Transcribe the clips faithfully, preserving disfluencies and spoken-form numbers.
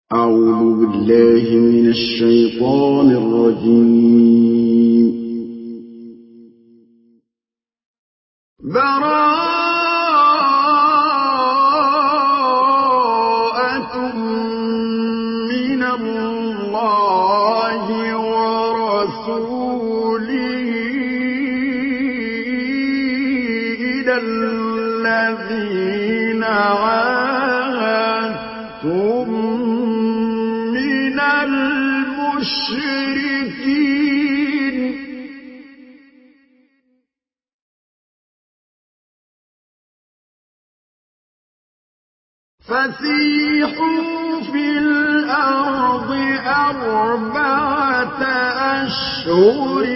أعوذ بالله من الشيطان الرجيم. براءة من الله ورسوله إلى الذين عاهدتم من المشركين فسيحوا في الأرض أربعة أشهر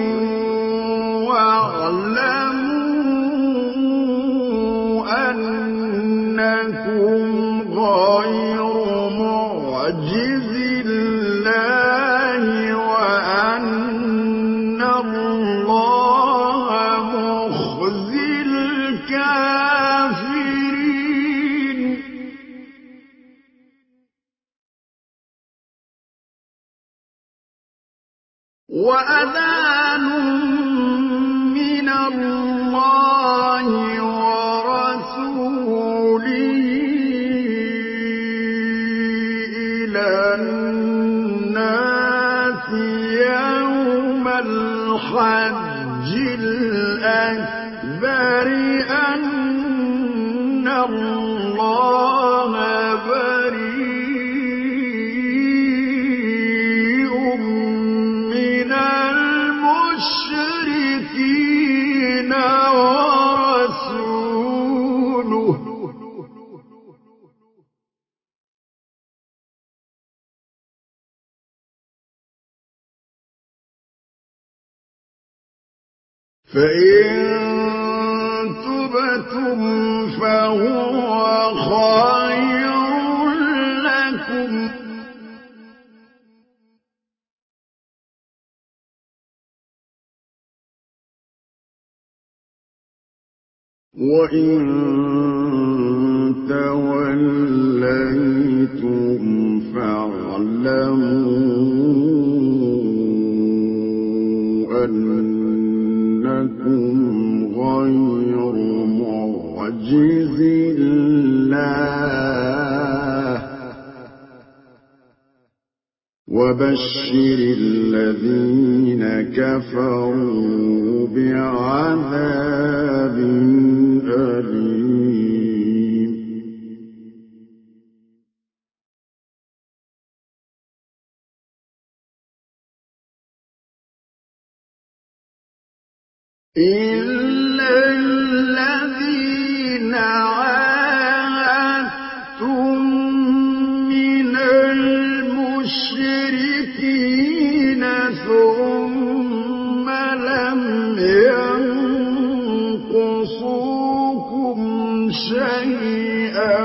واعلموا أنكم غير معجز الله وأن الله مخزي الكافرين. وأذان من الله ورسوله إلى الناس يوم الحج الأكبر أن الله بريء من المشركين ورسوله فإن تبتم فهو خير لكم وإن توليتم فاعلموا أنكم غير معجز الله وبشر الذين كفروا بعذاب أليم. إلا الذين عاهدتم من المشركين ثم لم ينقصوكم شيئا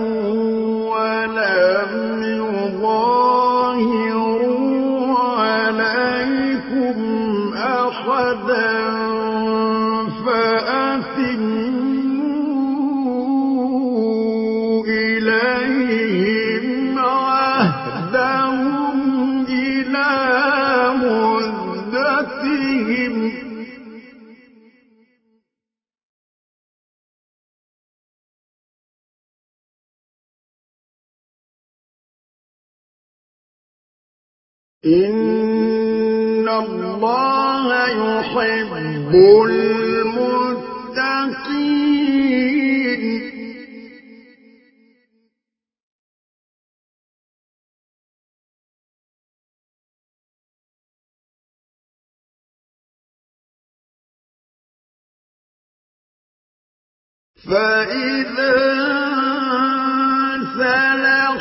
ولم يظاهروا عليكم أحدا فأتموا إليهم عهدهم إلى مدتهم إن الله يحب المتقين. فإذا سلخ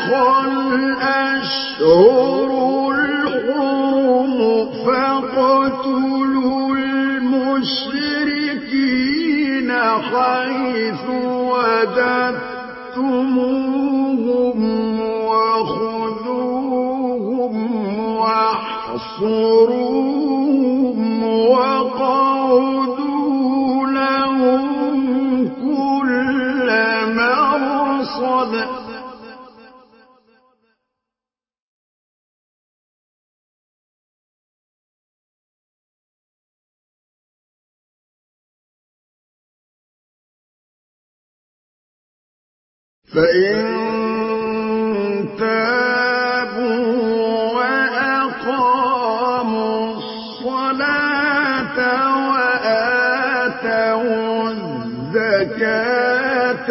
الأشهر الحرم فاقتلوا المشركين حيث وجدتموهم وخذوهم واحصروهم وقعدوا لهم كل مرصد فإن تابوا وأقاموا الصلاة وآتوا الزكاة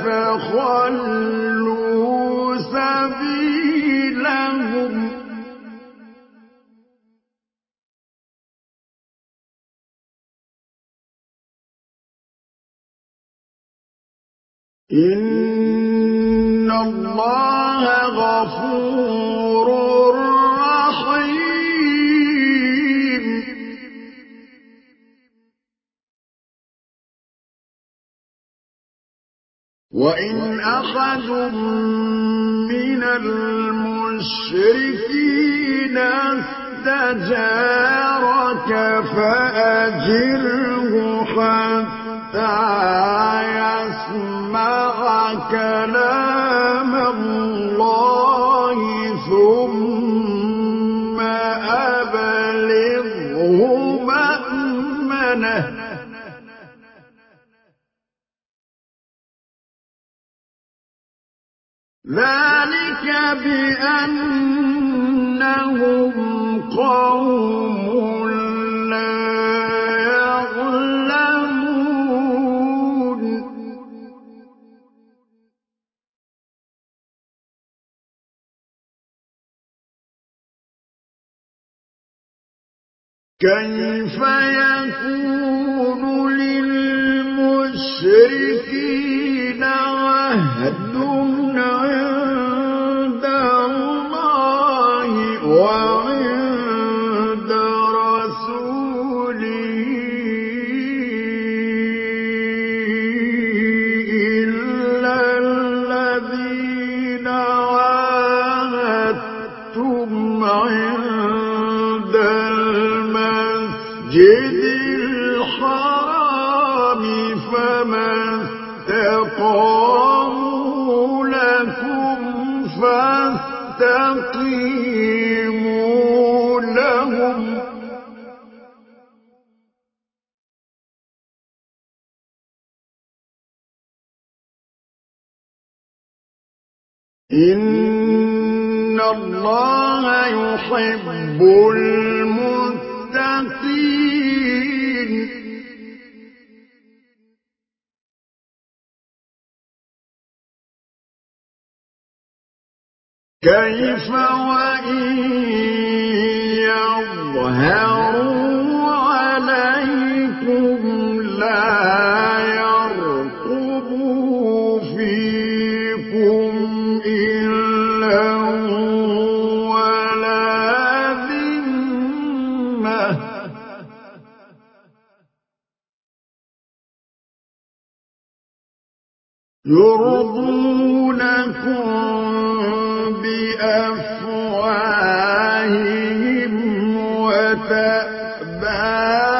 فخلوا سبيلهم إن الله غفور رحيم وإن أحد من المشركين استجارك فأجره حتى يسمع كلام الله ثم أبلغه مأمنه ذلك بأنهم قوم لا يعلمون كيف يكون للمشركين عهد عند الله وعند رسوله إلا الذين عاهدتم عند المسجد الحرام فما استقاموا لكم فاستقيموا لهم إن الله يحب المتقين كيف وإن يظهروا عليكم لا يرقبوا فيكم إلا ولا ذمة يرضونكم بأفواههم وتأبى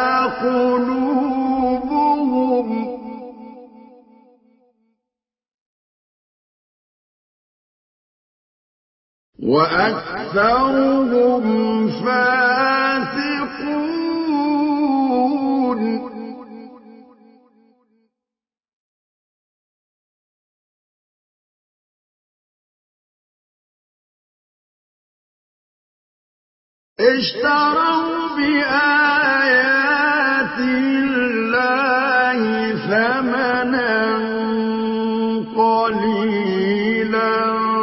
قلوبهم وأكثرهم فاسقون اشتروا بآيات الله ثمنا قليلا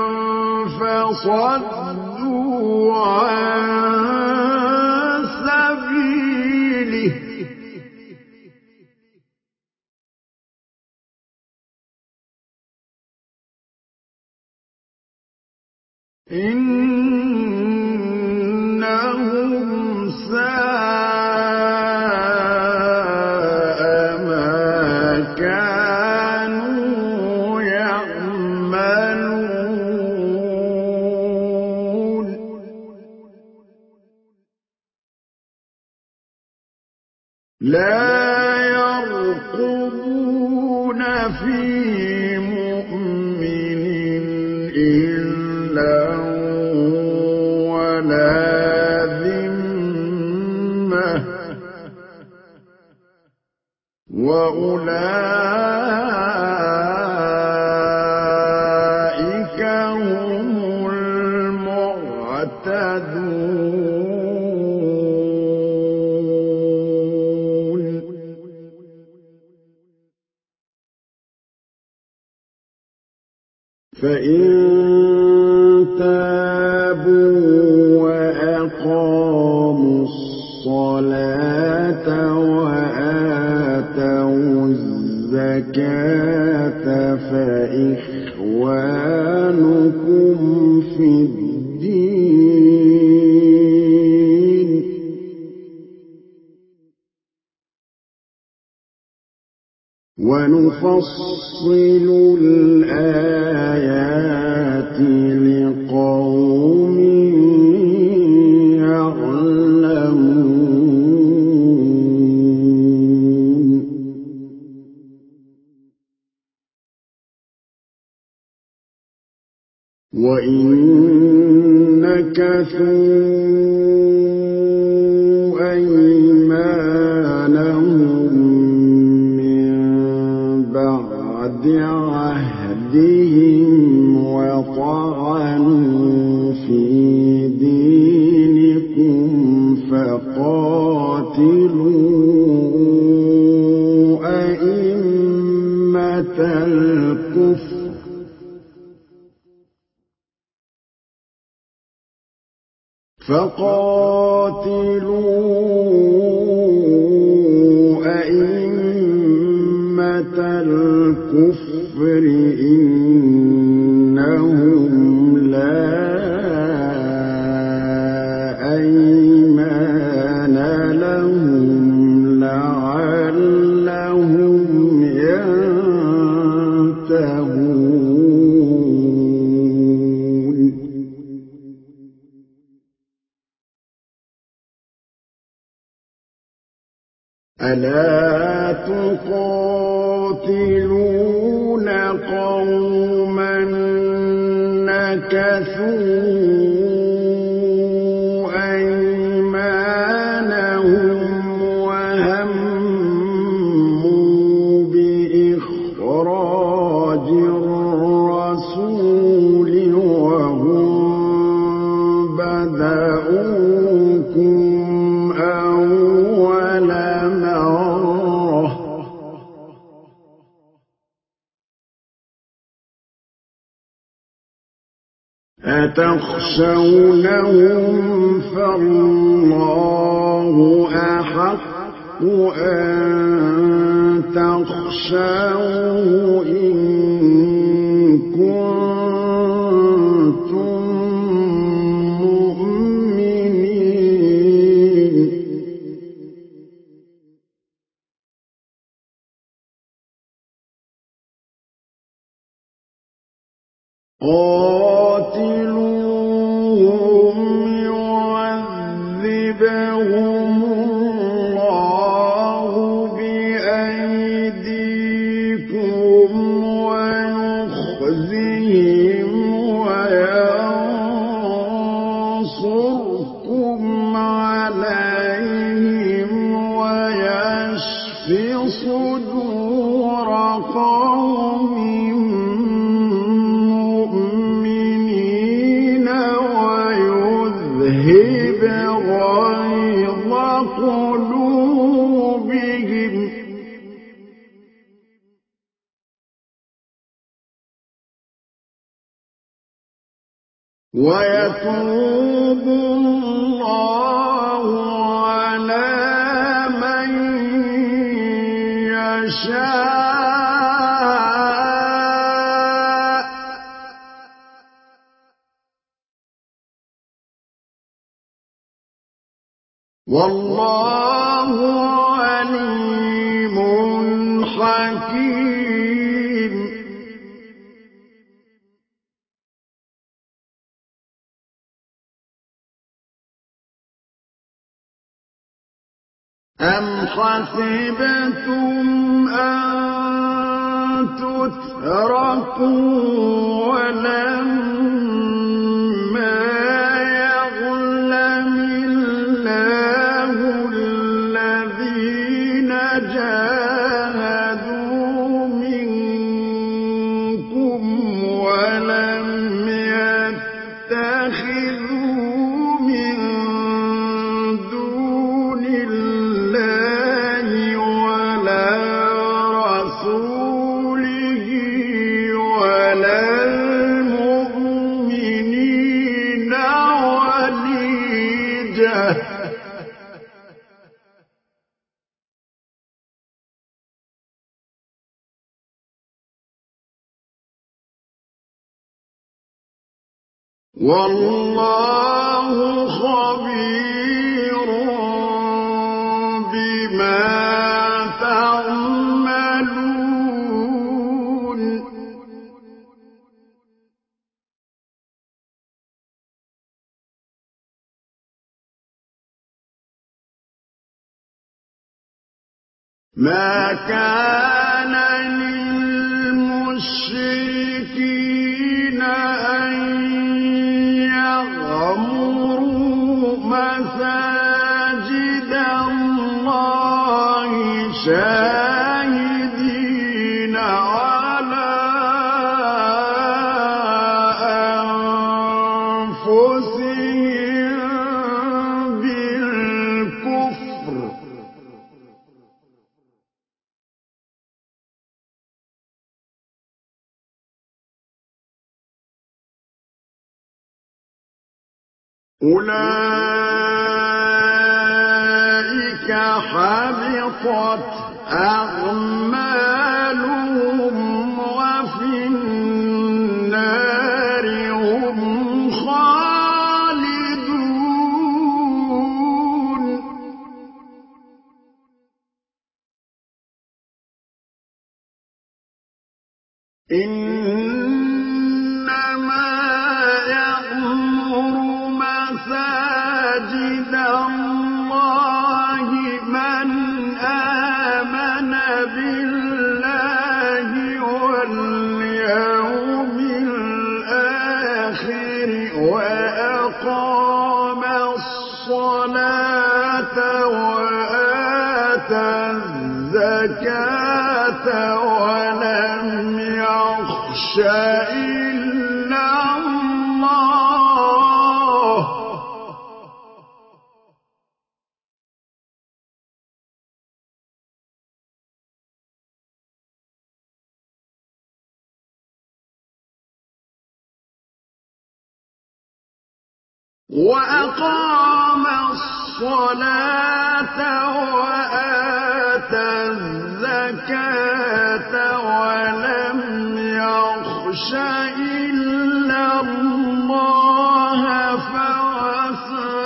فصدوا عن سبيله إنهم ساء ما كانوا يعملون لا يرقبون في مؤمن إلا ولا ذمة وأولئك يعتدون فإن تابوا وأقاموا الصلاة وآتوا الزكاة فإخوانكم في الدين ونفصل الآيات لقوم يعلمون وإن نكثوا أيمانهم من بعد عهدهم وطعنوا في دينكم فقاتلوا أئمة الكفر فقاتلوا أئمة الكفر إنهم لا أيمان لهم لعلهم ينتهون ألا تقاتلون قوما نكثوا أيمانهم وهموا بإخراج الرسول وهم بدؤوكم أول مرة أتخشونهم فالله أحق أن تخشوه إن كنتم مؤمنين قاتلوهم يعذبهم الله بأيديكم ويخزهم وينصركم عليهم ويشف صدور قوم ويذهب غيظ قلوبهم ويتوب الله على من يشاء والله عليم حكيم أم حسبتم أن تتركوا ولما يعلم الله الذين جاهدوا منكم ولم يتخذوا والله خبير بما تعملون ما كان للمشركين أن يعمروا مساجد الله شاهدين على أنفسهم بالكفر أولئك حبطت أعمالهم وفي النار هم خالدون إنما يعمر مساجد الله من آمن بالله واليوم الآخر وأقام الصلاة وآتى الزكاة ولم يخش إلا الله وأقام الصلاة وآتى الزكاة ولم يخش إلا الله فعسى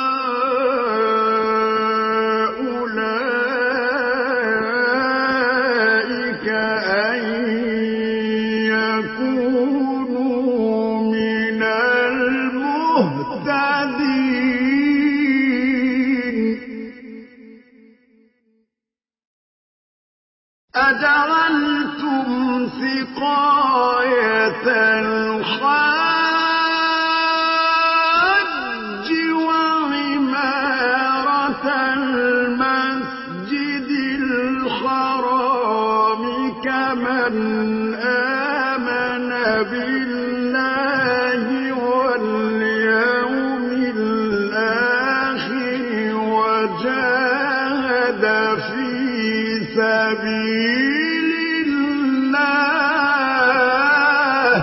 أولئك أن يكونوا من المهتدين أجعلتم سقاية الحاج وعمارة المسجد الحرام كمن آمن بالله واليوم الآخر وجاهد في سبيل الله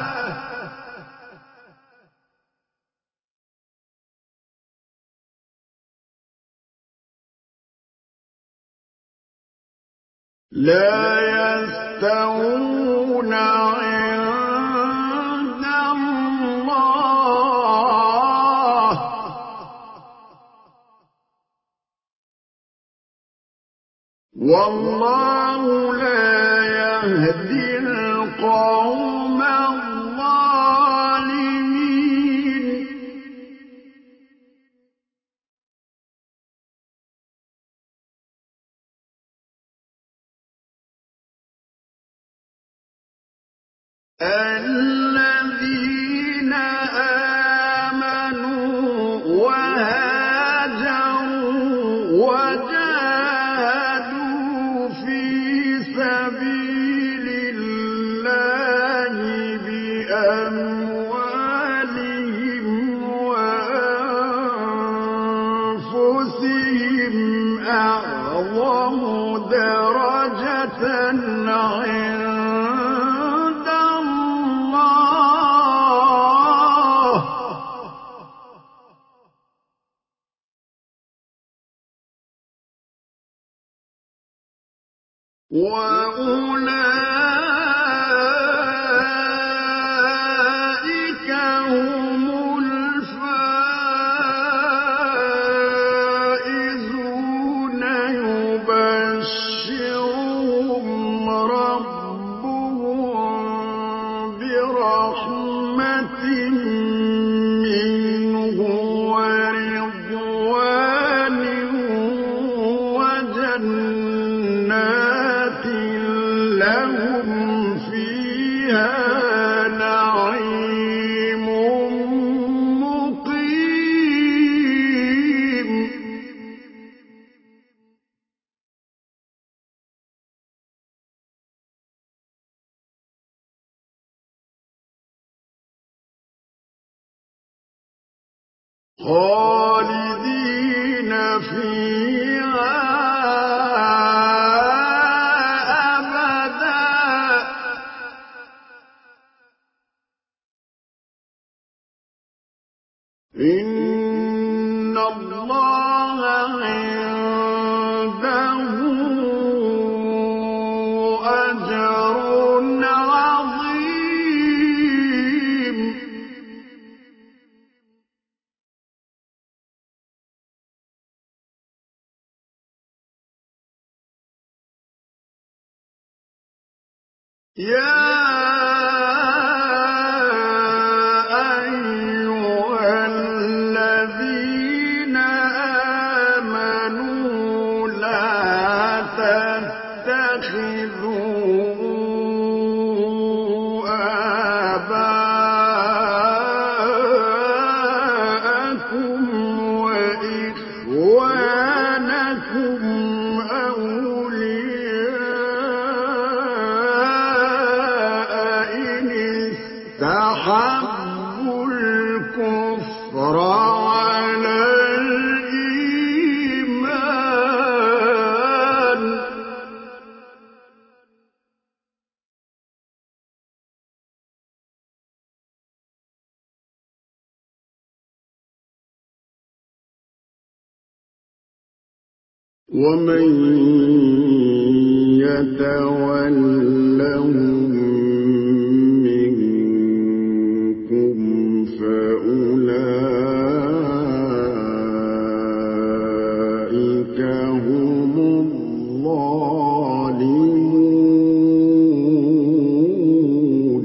لا يستوون عند الله والله لا يهدي القوم الظالمين الذين آمنوا وهاجروا وجاهدوا في سبيل الله بأموالهم وأنفسهم أعظم درجة عند الله وأولئك هم خالدين فيها أبدا إن الله عنده أجر عظيم يا أيها الذين آمنوا لا تتخذوا آباءكم وإخوانكم استحبوا الكفر على الإيمان ومن يتولهم فأولئك هم الظالمون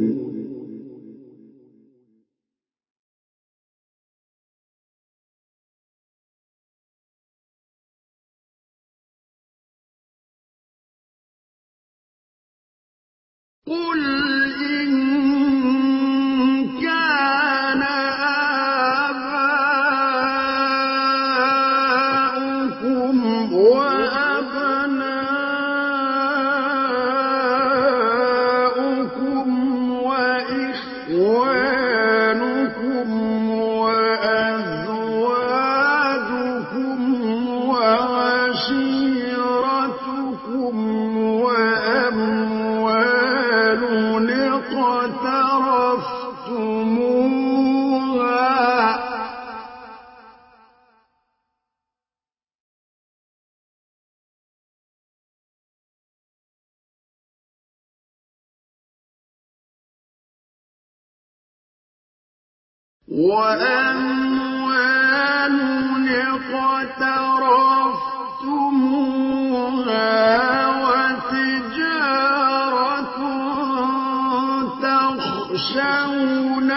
قل إن كان آباؤكم وأبناؤكم وإخوانكم وأزواجكم وعشيرتكم وأموال اقترفتموها وأموال اقترفتموها وتجارة تخشون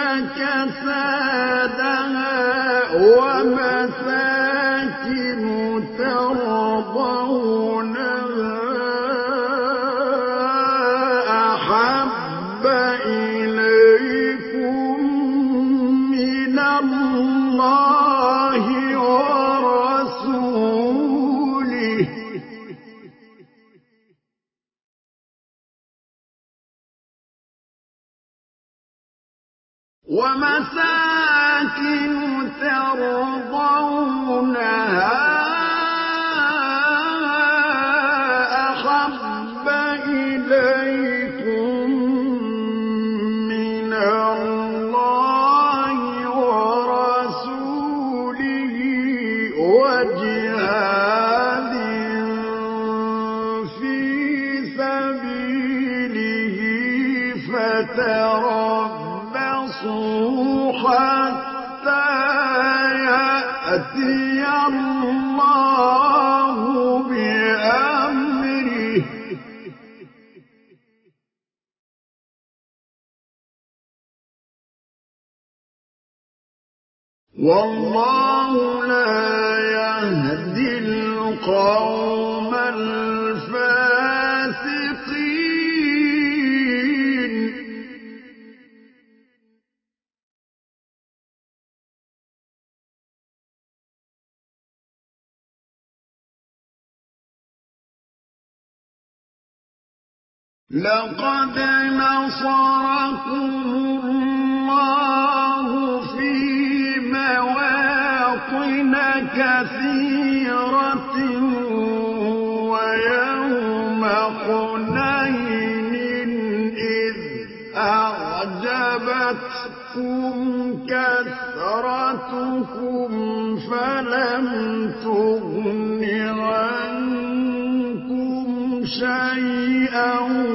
كسادها ومساكن ترضونها أحب إليكم من الله ورسوله ومساكن ترضونها أحب إليكم من الله ورسوله وجهاد في سبيله فتربصوا حتى يأتي الله بأمره والله لا يهدي القوم الفاسقين لقد نصركم الله في مواطن كَثِيرَةٍ وَيَوْمَ حُنَيْنٍ إِذْ أَعْجَبَتْكُمْ كَثْرَتُكُمْ فَلَمْ تُغْنِ عَنكُمْ شَيْئًا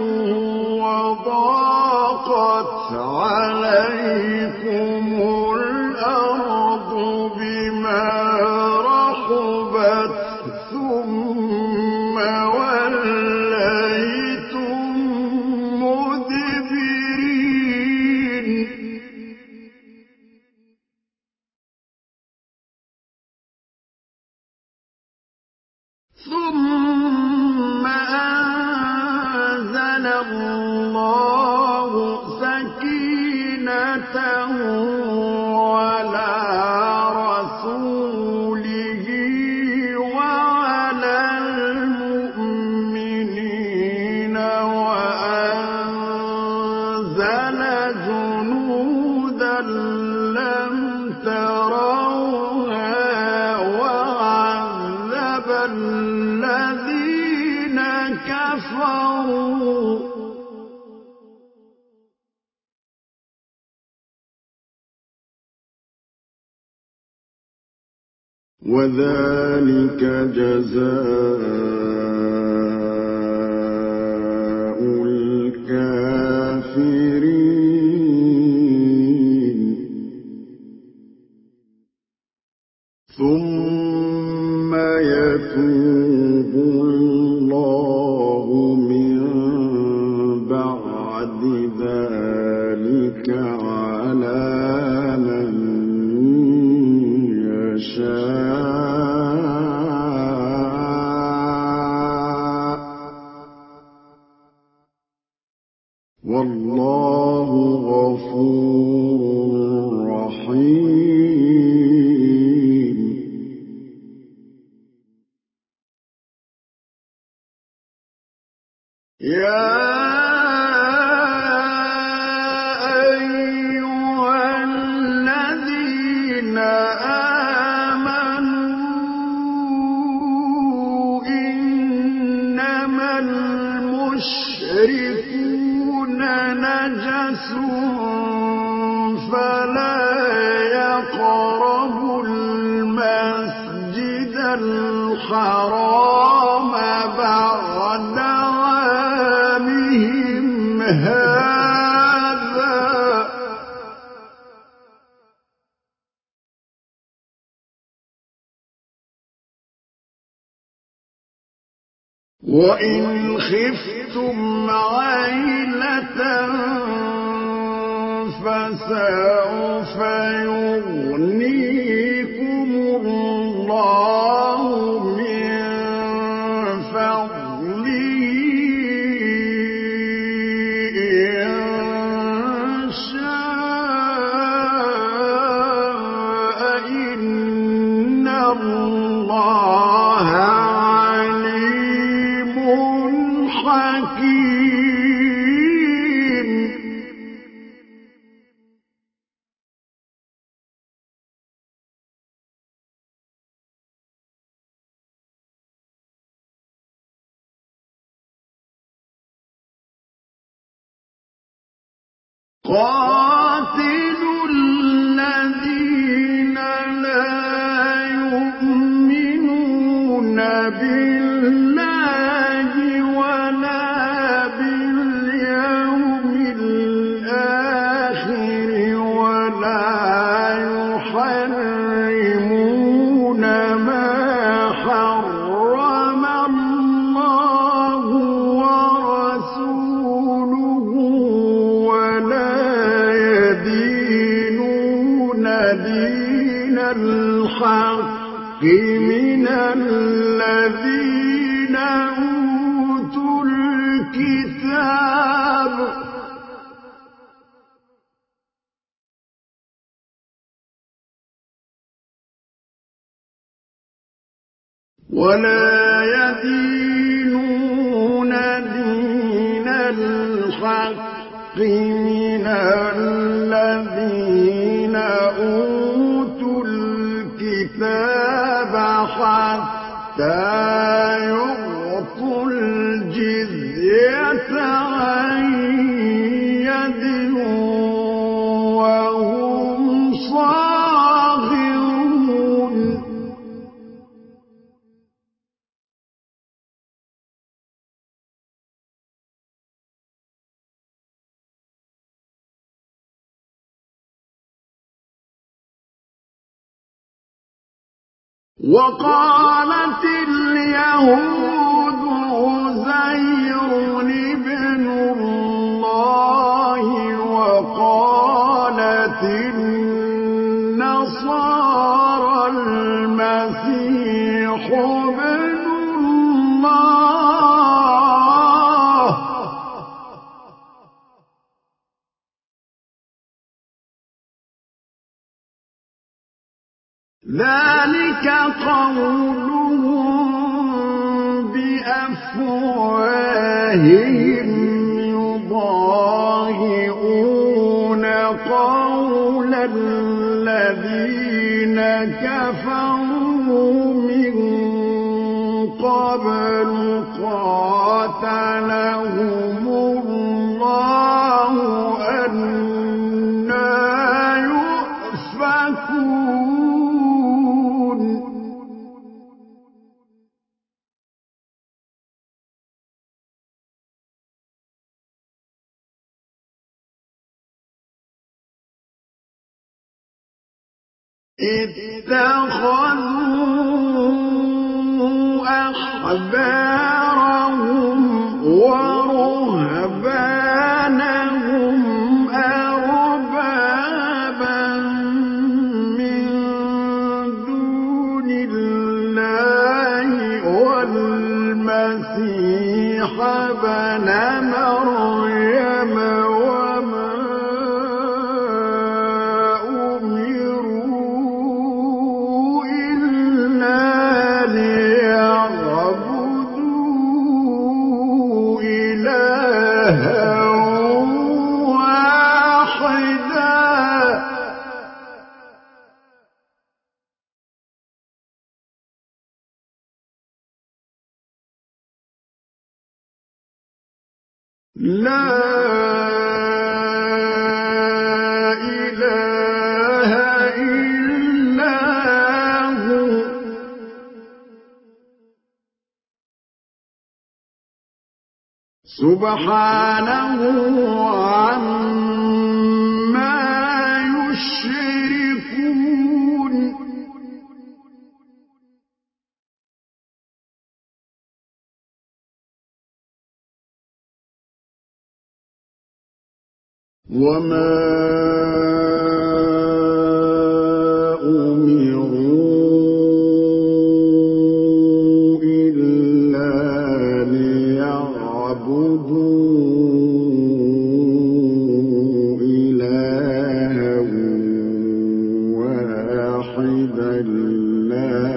وَضَاقَتْ عَلَيْكُمُ الْأَرْضُ بِمَا رَحُبَتْ ثُمَّ وَلَّيْتُم مُّدْبِرِينَ ثُمَّ أَنزَلَ اللَّهُ سَكِينَتَهُ عَلَىٰ رَسُولِهِ وَعَلَى الْمُؤْمِنِينَ وَأَنزَلَ جُنُودًا لَّمْ تَرَوْهَا وَعَذَّبَ الَّذِينَ كَفَرُوا ۚ وَذَٰلِكَ جَزَاءُ الْكَافِرِينَ ثُمَّ يَتُوبُ اللَّهُ مِن بَعْدِ ذَٰلِكَ عَلَىٰ مَن يَشَاءُ ۗ وَاللَّهُ غَفُورٌ رَّحِيمٌ. يَا أَيُّهَا الَّذِينَ آمَنُوا إِنَّمَا الْمُشْرِكُونَ نَجَسٌ فَلَا يَقْرَبُوا الْمَسْجِدَ الْحَرَامَ بَعْدَ عَامِهِمْ هَٰذَا ۚ وَإِنْ خِفْتُمْ عَيْلَةً فَسَوْفَ يُغْنِيكُمُ اللَّهُ مِن فَضْلِهِ إِن شَاءَ ۚ إِنَّ اللَّهَ عَلِيمٌ حَكِيمٌ. قَاتِلُوا الَّذِينَ لَا يُؤْمِنُونَ بِاللَّهِ وَلَا بِالْيَوْمِ الْآخِرِ وَلَا يُحَرِّمُونَ مَا حَرَّمَ اللَّهُ وَرَسُولُهُ وَلَا يَدِينُونَ دِينَ الْحَقِّ مِنَ الَّذِينَ أُوتُوا الْكِتَابَ ۚ وَلَا يَدِينُونَ دِينَ الْحَقِّ مِنَ الَّذِينَ أُوتُوا الْكِتَابَ يعطوا الجزية عن يد وهم صاغرون وقالت اليهود عزير ابن الله وقالت النصارى المسيح ابن الله ذلك قولهم بأفواههم يضاهئون قول الذين كفروا من قبل قاتلهم الله أنى يؤفكون اتخذوا أحبارهم ورهبانهم أربابا من دون الله والمسيح ابن مريم وما لا إله إلا هو سبحانه عما يشركون وما أمروا إلا ليعبدوا إلها واحدا لا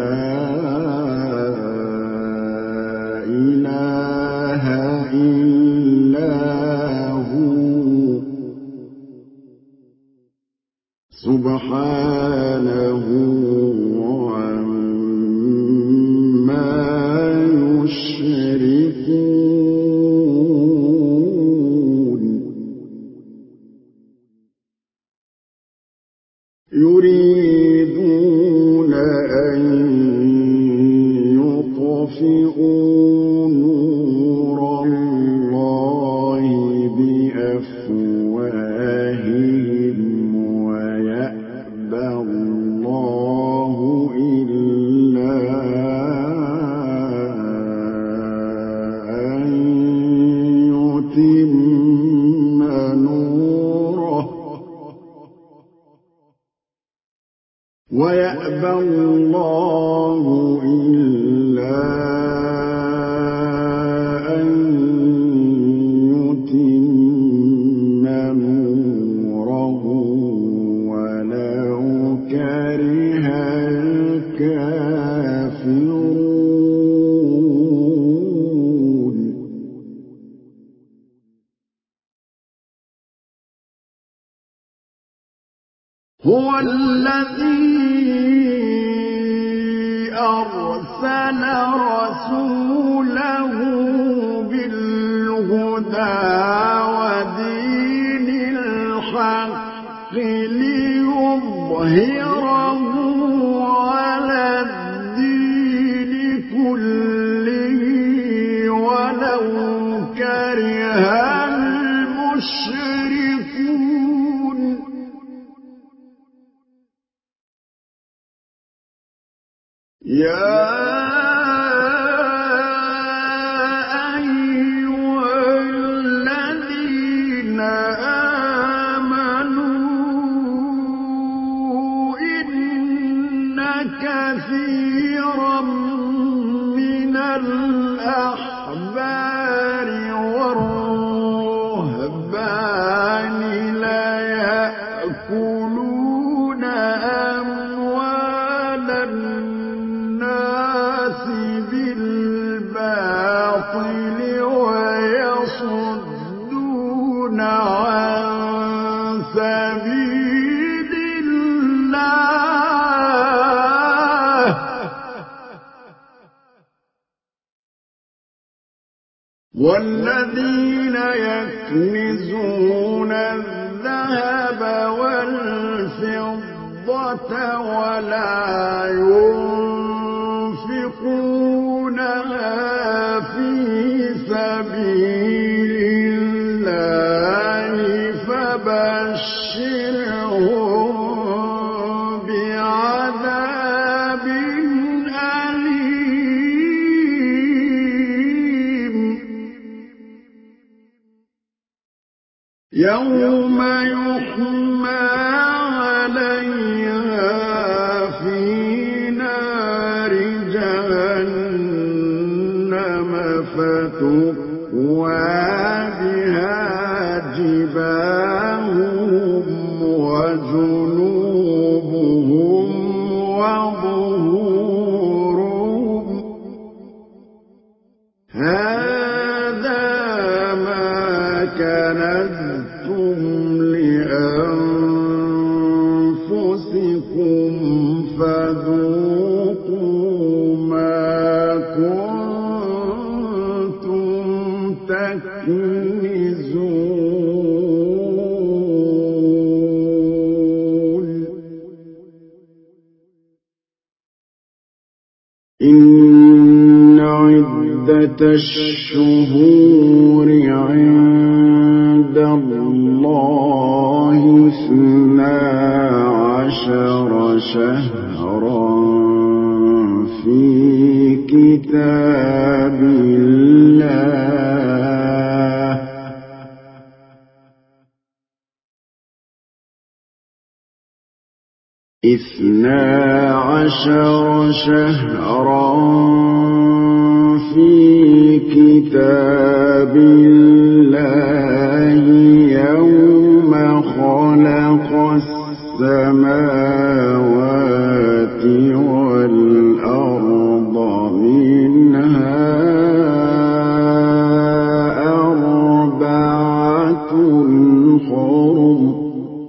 إله إلا هو سبحانه عما يشركون يريدون أن يطفئوا نور الله بأفواههم ويأبى الله إلا أن يتم نوره ويأبى الله إلا أن يتم نوره ولو كره الكافرون هو الذي أرسل أَرْسَلَ رَسُولَهُ بِالْهُدَىٰ وَدِينِ الْحَقِّ لِيُظْهِرَهُ عَلَى الدِّينِ كُلِّهِ وَلَوْ كَرِهَ الْمُشْرِكُونَ يَا أَيُّهَا الَّذِينَ آمَنُوا إِنَّ كَثِيرًا مِّنَ الْأَحْبَارِ وَالرُّهْبَانِ لَيَأْكُلُونَ أَمْوَالَ النَّاسِ بِالْبَاطِلِ وَيَصُدُّونَ عَن سَبِيلِ اللَّهِ ۗ وَالَّذِينَ يَكْنِزُونَ الذَّهَبَ وَالْفِضَّةَ وَلَا يُنفِقُونَهَا فِي سَبِيلِ اللَّهِ فَبَشِّرْهُم بِعَذَابٍ أَلِيمٍ يَوْمَ يُحْمَىٰ عَلَيْهَا فِي نَارِ جَهَنَّمَ فَتُكْوَىٰ بِهَا جِبَاهُهُمْ وَجُنُوبُهُمْ وَظُهُورُهُمْ ۖ هَٰذَا مَا كَنَزْتُمْ لِأَنفُسِكُمْ فَذُوقُوا مَا كُنتُمْ تَكْنِزُونَ إِنَّ عِدَّةَ الشُّهُورِ عِندَ اللَّهِ اثْنَا عَشَرَ شَهْرًا فِي كِتَابِ اللَّهِ اثْنَا عَشَرَ شَهْرًا فِي كِتَابِ اللَّهِ يَوْمَ خَلَقَ السَّمَاوَاتِ وَالْأَرْضَ مِنْهَا أَرْبَعَةٌ حُرُمٌ ۚ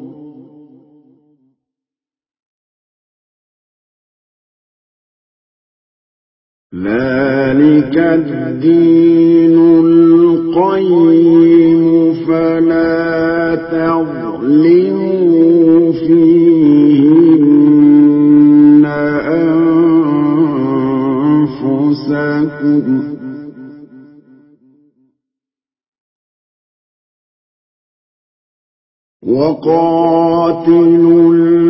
ذَلِكَ الدِّينُ الْقَيِّمُ فَلَا تَظْلِمُوا فِيهِنَّ أَنفُسَكُمْ ۚ وَقَاتِلُوا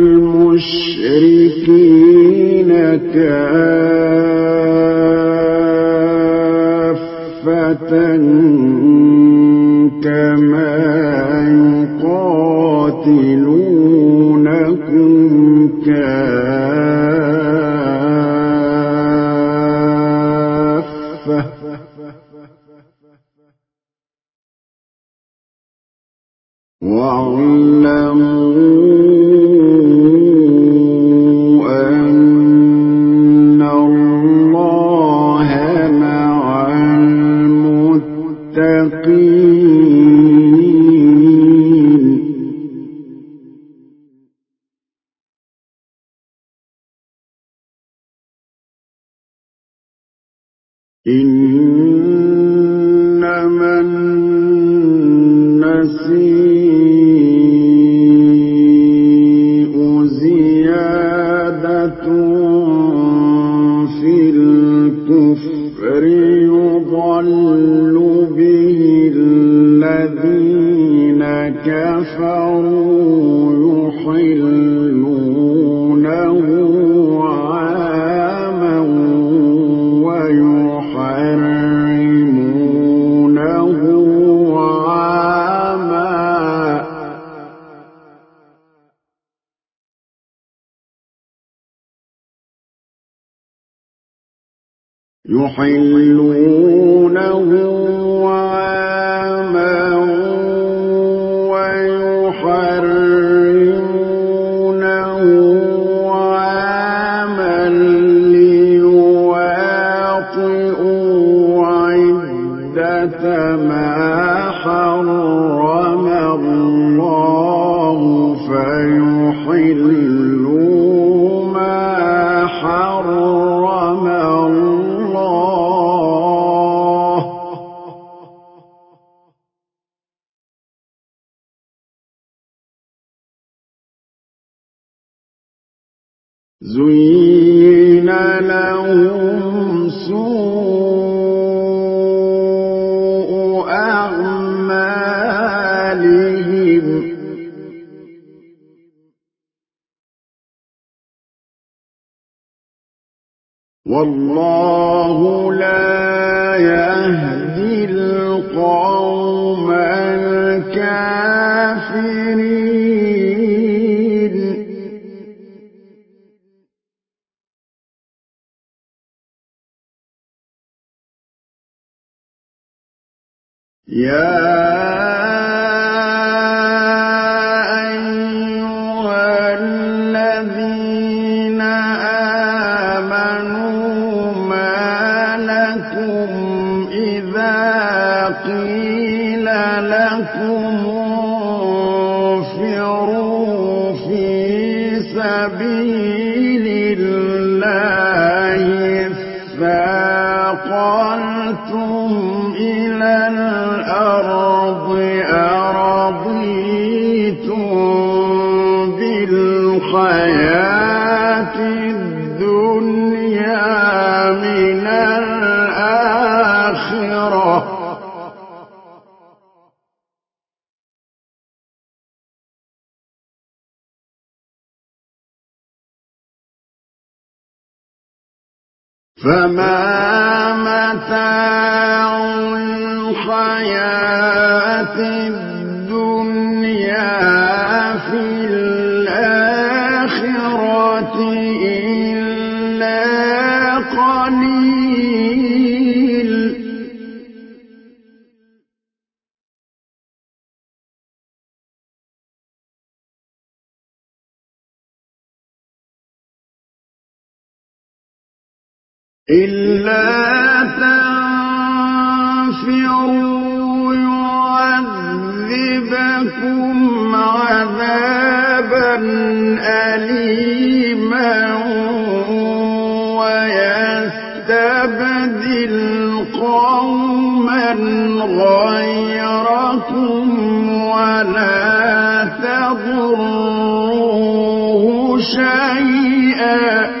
الْمُشْرِكِينَ كَافَّةً كَمَا يُقَاتِلُونَكُمْ كَافَّةً ۚ وَاعْلَمُوا أَنَّ إنما النسيء زيادة في الكفر يضل به الذين كفروا يحلونه عاما ويحرمونه عاما يحلونه عاما ويحرمونه عاما ليواطئوا عدة ما حرم الله فيحلوا ما حرم الله زين لهم سوء أعمالهم والله لا يهدي القوم الكافرين يا أيها الذين آمنوا ما لكم إذا قيل لكم انفروا في سبيل الله اثاقلتم إلى الأرض أرضيتم بالحياة الدنيا من الآخرة فما متاع الحياة الدنيا في الآخرة إلا قليل إلا تنفروا يعذبكم عذابا أليما ويستبدل قوما غيركم ولا تضروه شيئا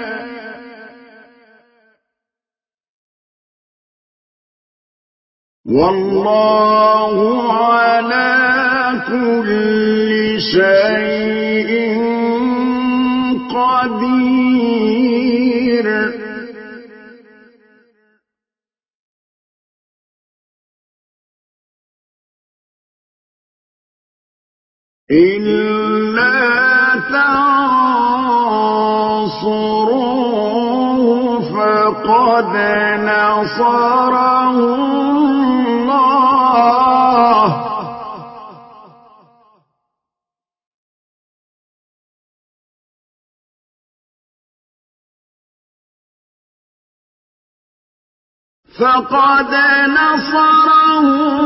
والله على كل شيء قدير إلا تنصروه فقد نصره الله فقد نصره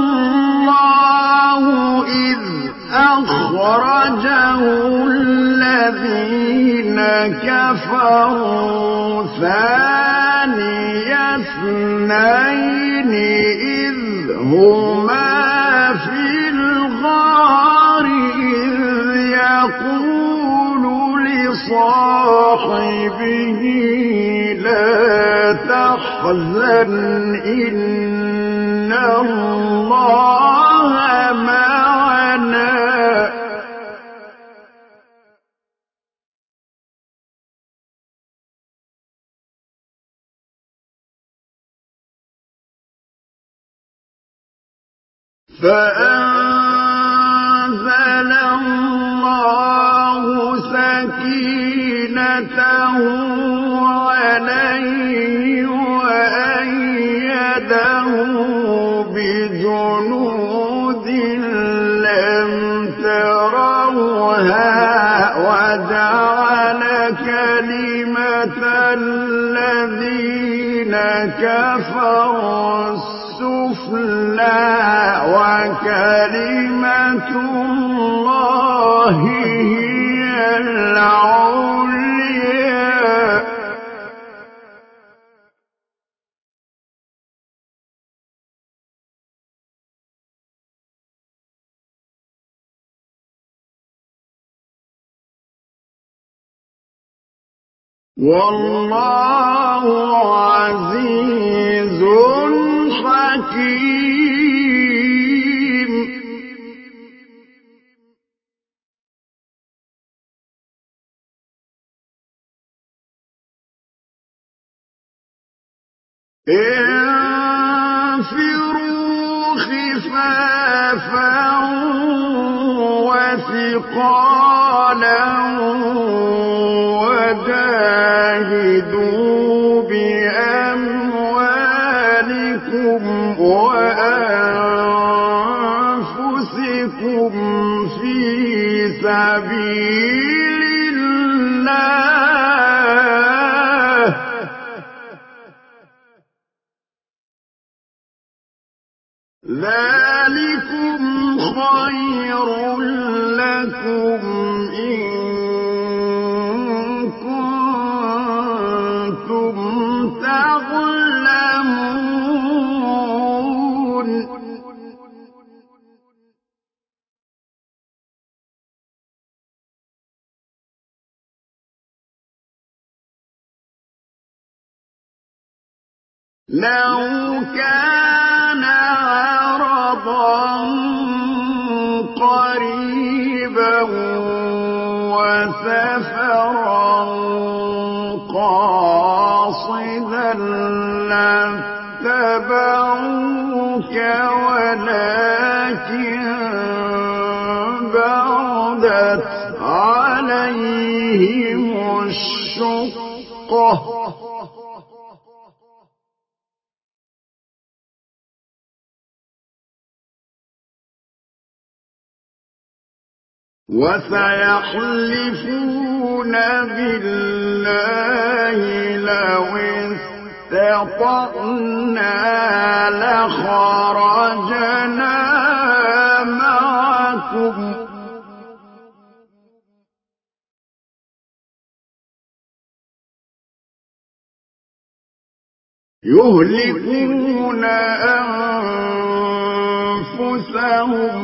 الله إذ أخرجه الذين كفروا ثاني اثْنَيْنِ إِذْ هُمَا فِي الْغَارِ إِذْ يَقُولُ لِصَاحِبِهِ لَا تَحْزَنْ إِنَّ اللَّهَ مَعَنَا فَأَنزَلَ اللَّهُ سَكِينَتَهُ عَلَيْهِ وَأَيَّدَهُ بِجُنُودٍ لَّمْ تَرَوْهَا وَجَعَلَ كَلِمَةَ الَّذِينَ كَفَرُوا السُّفْلَىٰ وَكَلِمَةُ اللَّهِ هِيَ الْعُلْيَا ۗ وَاللَّهُ عَزِيزٌ حَكِيمٌ. انفِرُوا خِفَافًا وَثِقَالًا وَجَاهِدُوا بِأَمْوَالِكُمْ وَأَنفُسِكُمْ فِي سَبِيلِ اللَّهِ ۚ ذَٰلِكُمْ خَيْرٌ لَّكُمْ إِن كُنتُمْ تَعْلَمُونَ. لَوْ كَانَ عَرَضًا قَرِيبًا وَسَفَرًا قَاصِدًا لَّاتَّبَعُوكَ وَلَٰكِن بَعُدَتْ عَلَيْهِمُ الشُّقَّةُ وَسَيَحْلِفُونَ بِاللَّهِ لَوِ اسْتَطَعْنَا لَخَرَجْنَا مَعَكُمْ يُهْلِكُونَ أَنفُسَهُمْ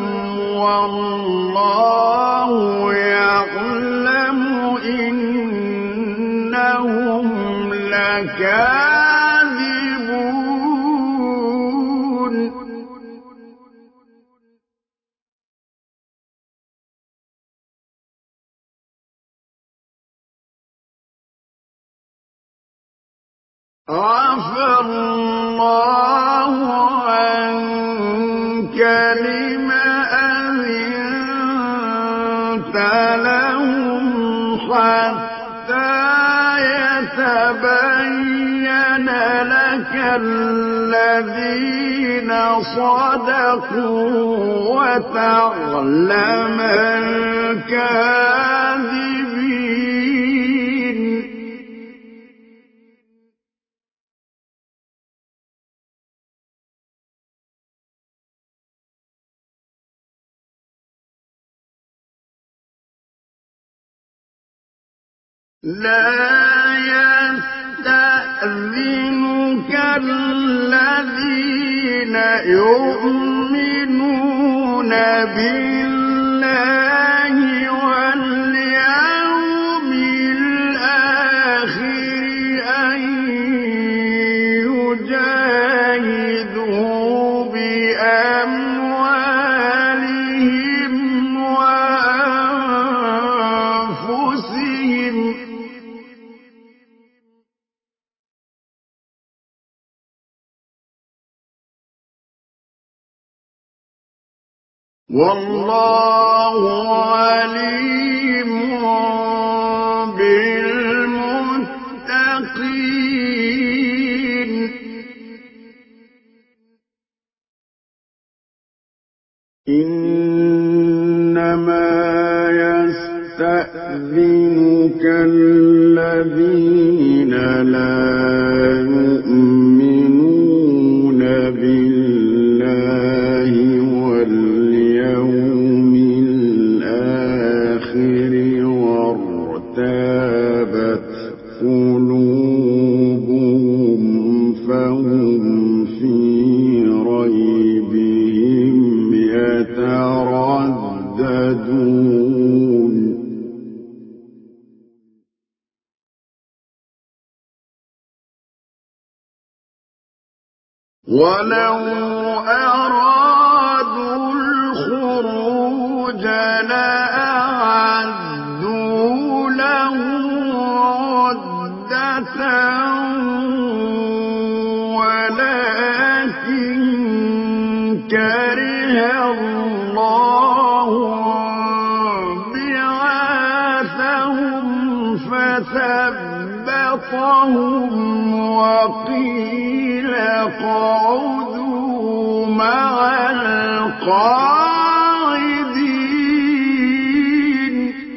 وَاللَّهُ يَعْلَمُ إِنَّهُمْ لَكَاذِبُونَ. عَفَا اللَّهُ عَنكَ لِمَ أَذِنتَ لَهُمْ حَتَّىٰ يَتَبَيَّنَ لَكَ الَّذِينَ صَدَقُوا وَتَعْلَمَ الْكَاذِبِينَ. لَا يَسْتَأْذِنُكَ الذين يؤمنون بالله واليوم الآخر أن يجاهدوا بأموالهم وأنفسهم والله عليم بالمتقين إنما يستأذنك الذين لا يؤمنون بالله واليوم الآخر وارتابت قلوبهم فهم في ريبهم يترددون ولو أرادوا الخروج لأعدوا له عدة ولكن كره الله بعاثهم فثبطهم وقيل اقعدوا مع القاعدين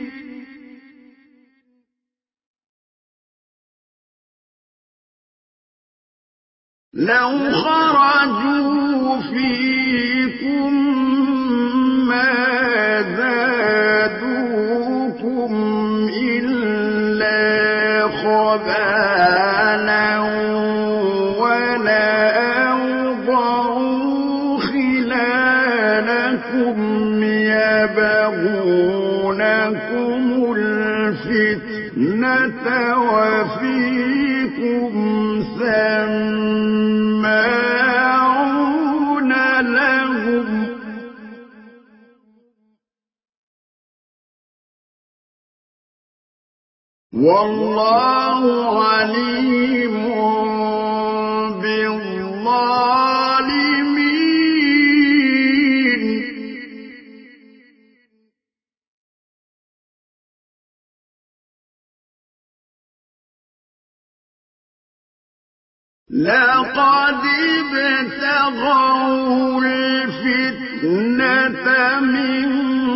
لو خرجوا فيكم ما زادوكم إلا خبالا ولا أوضعوا خلالكم يبغونكم الفتنة وفيكم سماعون لهم والله عليم بالظالمين لقد ابتغوا الفتنة من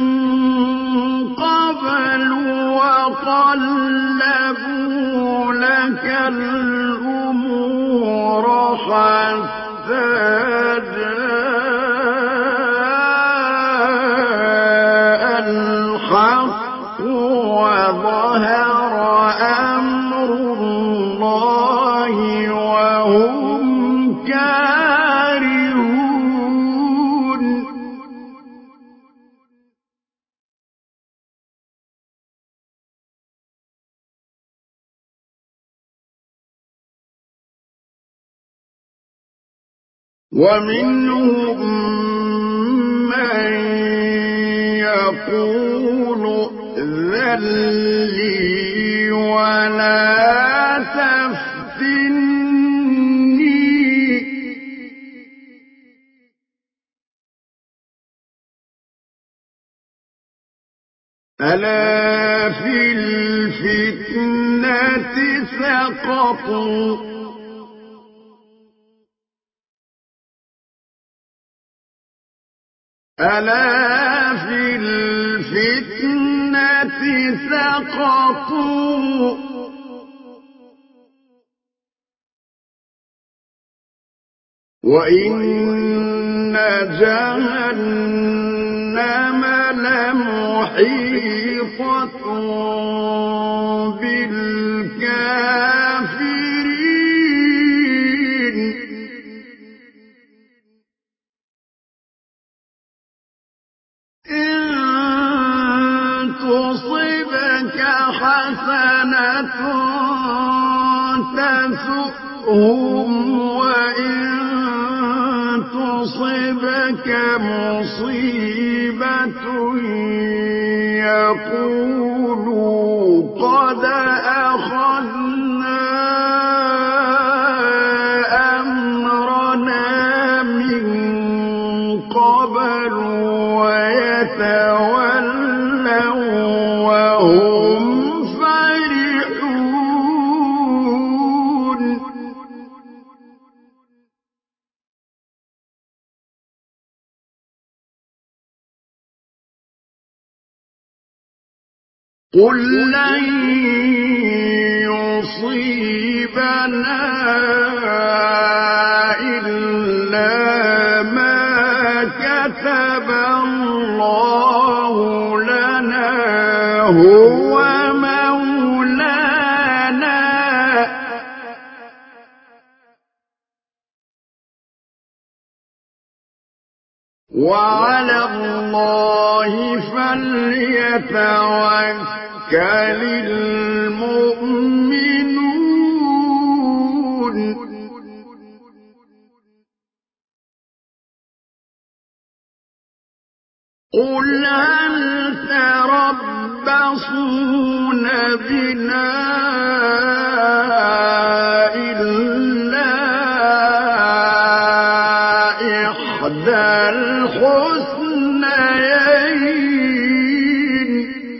قبل وقلبوا لك الأمور حتى جاء الحق وظهر أمر الله وهم كارهون ومنهم من يقول ائذن لي ولا تفتني ألا في الفتنة سقطوا ألا في الفتنة سقطوا وإن جهنم لمحيطة بالكافرين تسؤهم وإن تصبك مصيبة يقولوا قد أخذنا أمرنا من قبل ويتولوا وهم فرحون. قل لن يصيبنا إلا ما كتب الله لنا هو مولانا وعلى الله فليتوكل المؤمنون. قل هل تربصون بنا إلا إحدى الحسنيين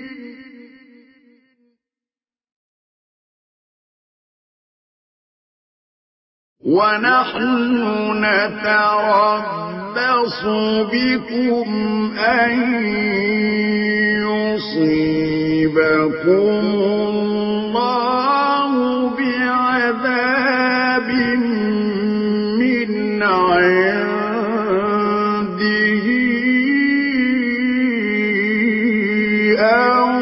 ونحن نتربص بكم أن يصيبكم الله بعذاب من عنده أو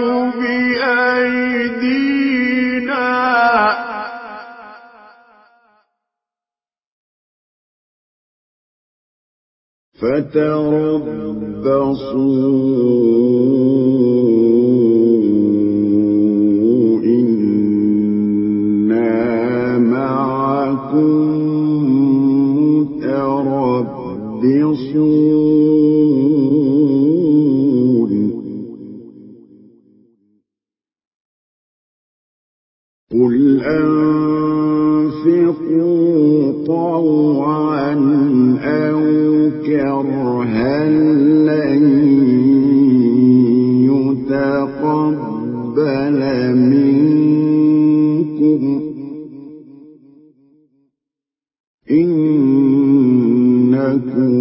بأيدينا فتربصوا إنا معكم متربصون. قل أنفقوا طوعا أو كرها لن يتقبل منكم إنكم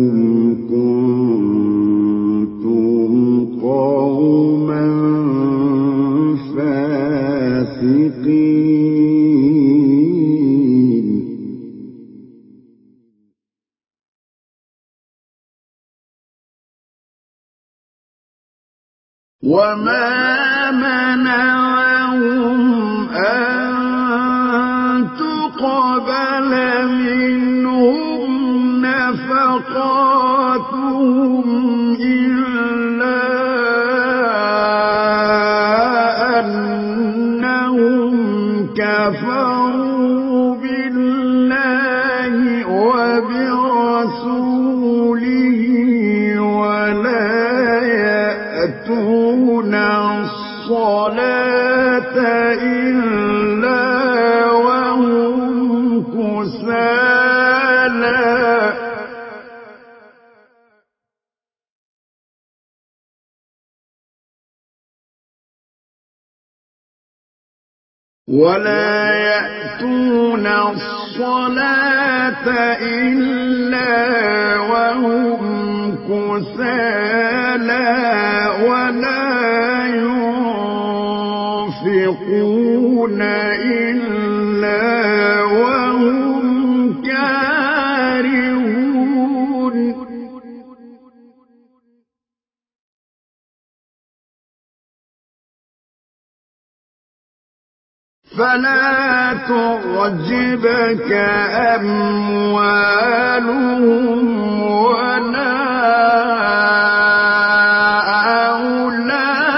كنتم قوما فاسقين. وما منعهم أن تقبل منهم نفقاتهم إلا أنهم كفروا بالله وبرسوله ولا يأتون الصلاة إلا وهم كسالى ولا يأتون الصلاة إلا وهم كسالى ولا ينفقون إلا وهم كارهون. فلا تعجبك أموالهم ولا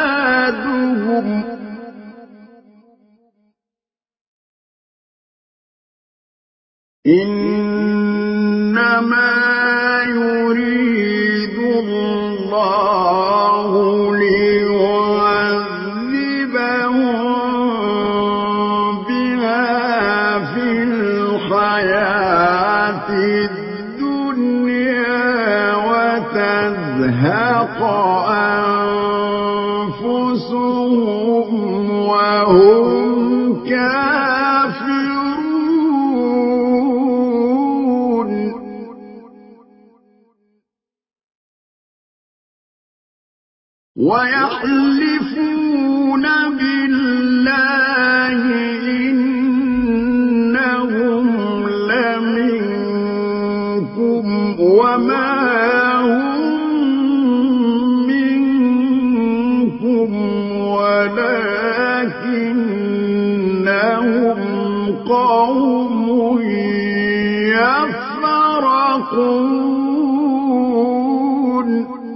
أولادهم إنما يريد الله ليعذبهم بها في الحياة الدنيا وتزهق أنفسهم وهم كافرون ويحلفون بالله إنهم لمنكم وما هم منكم ولكنهم قوم يفرقون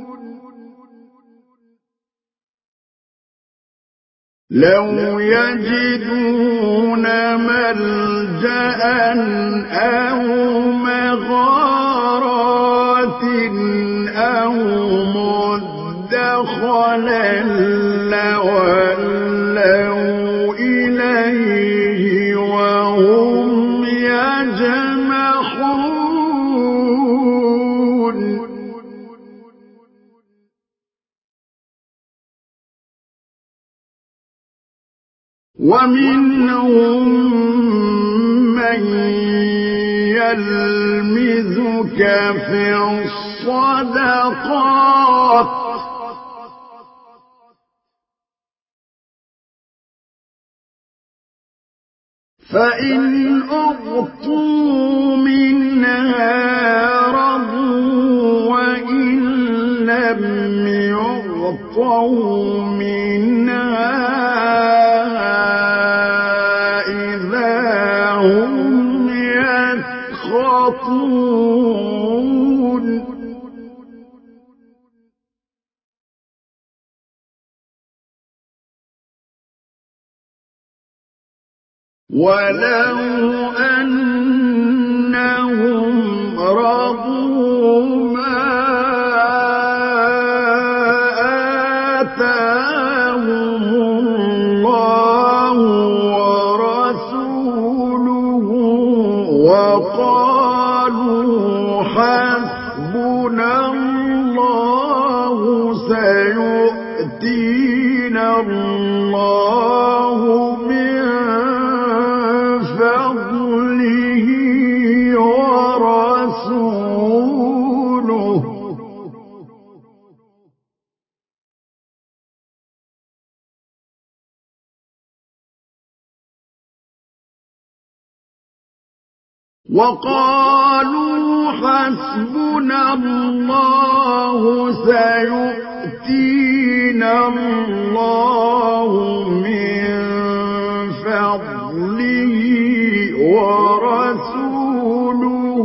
لو يجدون ملجأ أو مغارات أو مدخلا لولوا إليه وهم يجمحون ومنهم من يلمزك في الصدقات فإن أعطوا منها رضوا وإن لم يعطوا منها إذا هم يسخطون ولو أنهم رضوا ما آتاهم الله ورسوله وقالوا حسبنا الله سيؤتينا الله من فضله ورسوله وقالوا حسبنا الله سيؤتينا الله من فضله ورسوله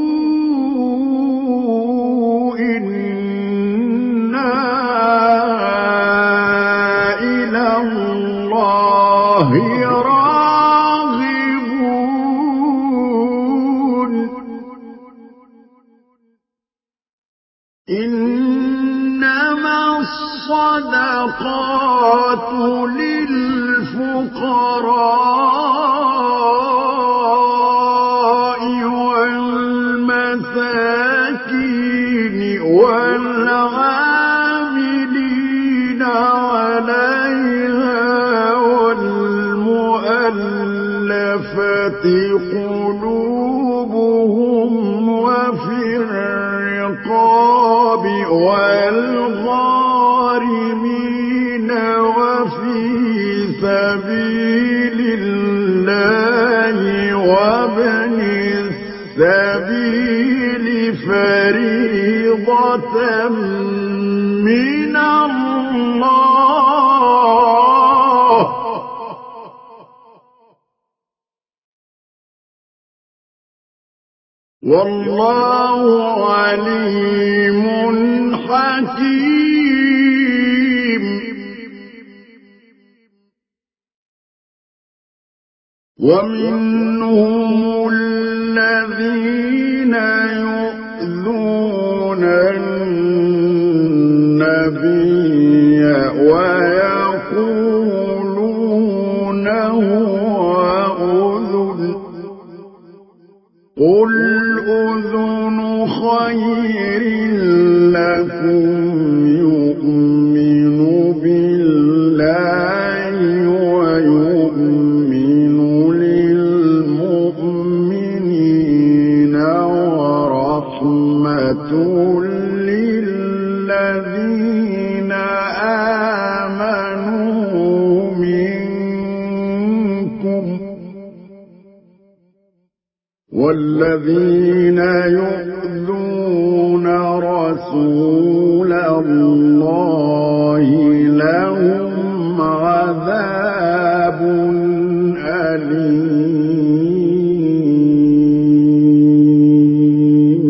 إنا إلى الله راغبون إنما الصدقات للفقراء والمساكين والعاملين عليها والمؤلفة قلوبهم وفي الرقاب والغارمين وفي سبيل الله وابن السبيل فريضة من الله والله عليم حكيم ومنهم الذين قُلْ أُذُنُ خَيْرٍ لَّكُمْ يُؤْمِنُ بِاللَّهِ وَيُؤْمِنُ لِلْمُؤْمِنِينَ وَرَحْمَةٌ لِّلَّذِينَ آمَنُوا مِنكُمْ ۚ وَالَّذِينَ يُؤْذُونَ رَسُولَ اللَّهِ لَهُمْ عَذَابٌ أَلِيمٌ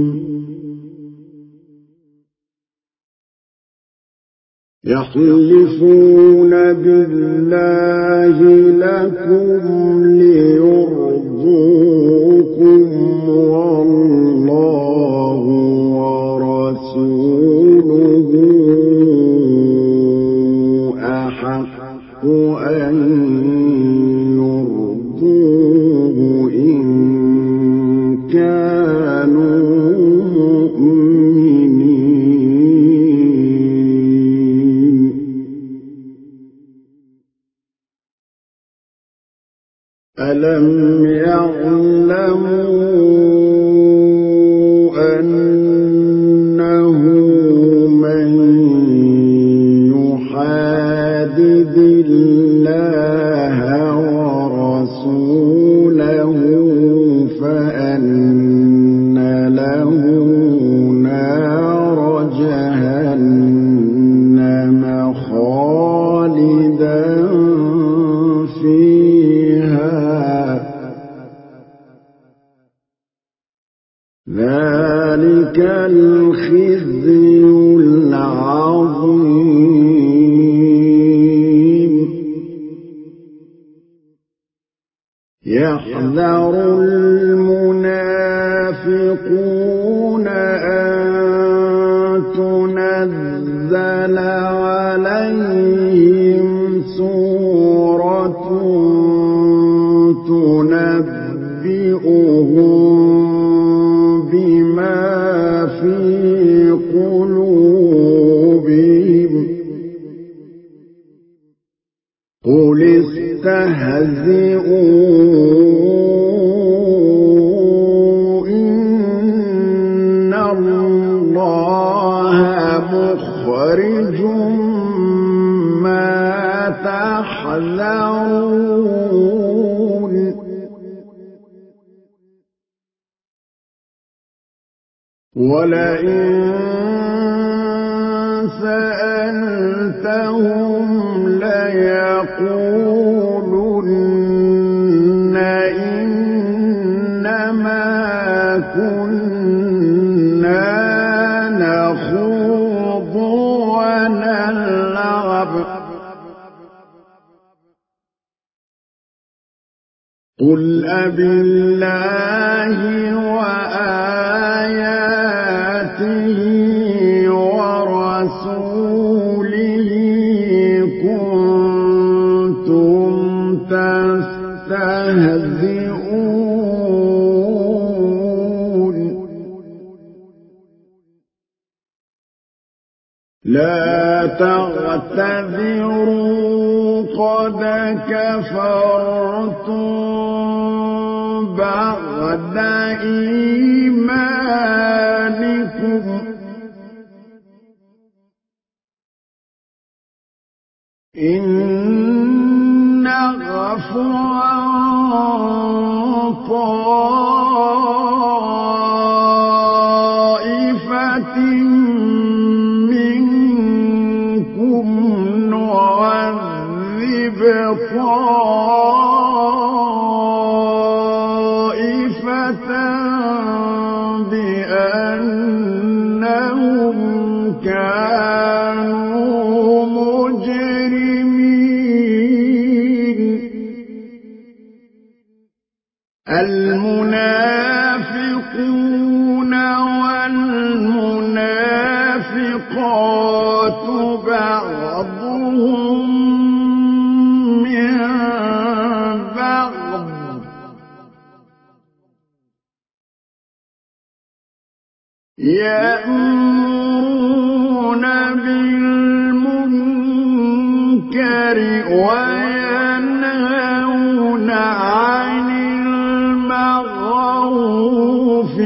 يَحْلِفُونَ بِاللَّهِ لَكُمْ لِيُرْضُوكُمْ وَاللَّهُ وَرَسُولُهُ أَحَقُّ أَن يُرْضُوهُ إِن كَانُوا مُؤْمِنِينَ أَلَمْ يَعْلَمُوا أَنَّهُ مَن يُحَادِدِ اللَّهَ وَرَسُولَهُ فَأَنَّ لَهُ نَارَ جَهَنَّمَ خَالِدًا فِيهَا ذَلِكَ الْخِزْيُ الْعَظِيمُ يَحْذَرُ الْمُنَافِقُونَ أَن تُنَزَّلَ عَلَيْهِمْ سُورَةٌ تُنَبِّئُهُم بِمَا فِي قُلُوبِهِمْ قُلِ اسْتَهْزِئُوا إِنَّ اللَّهَ مُخْرِجٌ مَّا تَحْذَرُونَ وَلَئِن سَأَلْتَهُمْ لَيَقُولُنَّ إِنَّمَا كُنَّا نَخُوضُ وَنَلْعَبُ ۚ قُلْ أَبِاللَّهِ وَآيَاتِهِ وَرَسُولِهِ كُنتُمْ تَسْتَهْزِئُونَ لَا تَعْتَذِرُوا قَدْ كَفَرْتُم بَعْدَ إِيمَانِكُمْ إِن نَّعْفُ عَن طَائِفَةٍ مِّنكُمْ نُعَذِّبْ طَائِفَةً بِأَنَّهُمْ كَانُوا مُجْرِمِينَ الْمُنَافِقُونَ وَالْمُنَافِقَاتُ بَعْضُهُم مِّن بَعْضٍ يأمرون بالمنكر وينهون عن المعروف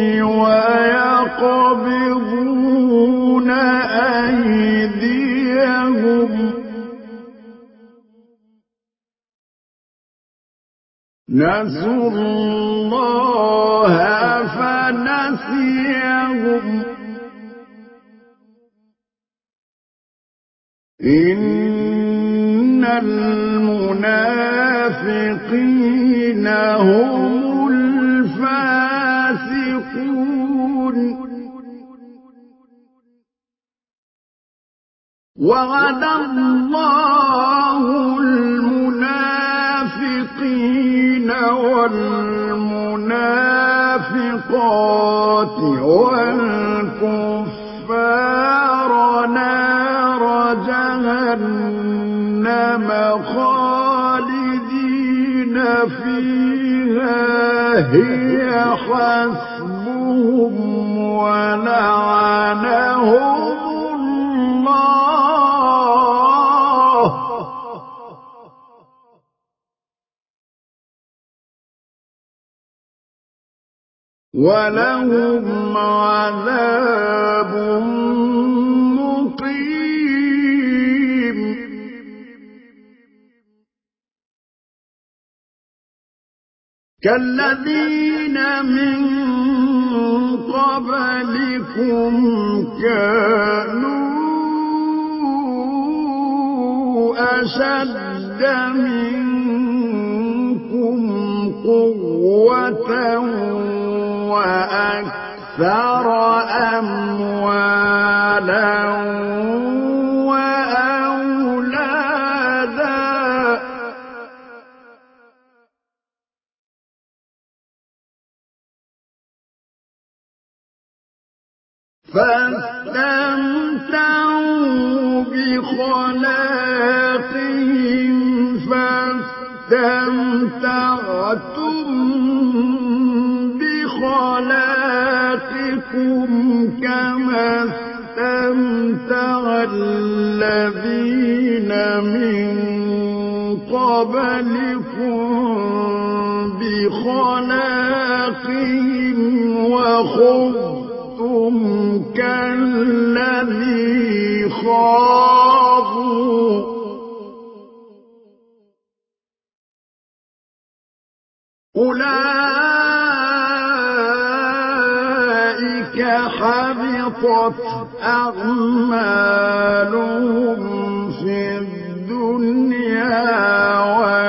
ويقبضون أيديهم نسوا الله فنسيهم إن المنافقين هم الفاسقون وعد الله المنافقين والمنافقات والكفار نار جهنم خالدين فيها هي حسبهم ولعنهم الله ولهم عذاب مقيم كالذين من قبلكم كانوا أشد منكم قوة وأكثر أموالا وأولادا فاستمتعوا بخلاقهم فاستمتعتم بخلاقكم كما استمتع الذين من قبلكم بخلاقهم وخذتم كالذي خاضوا أولئك حبطت أعمالهم في الدنيا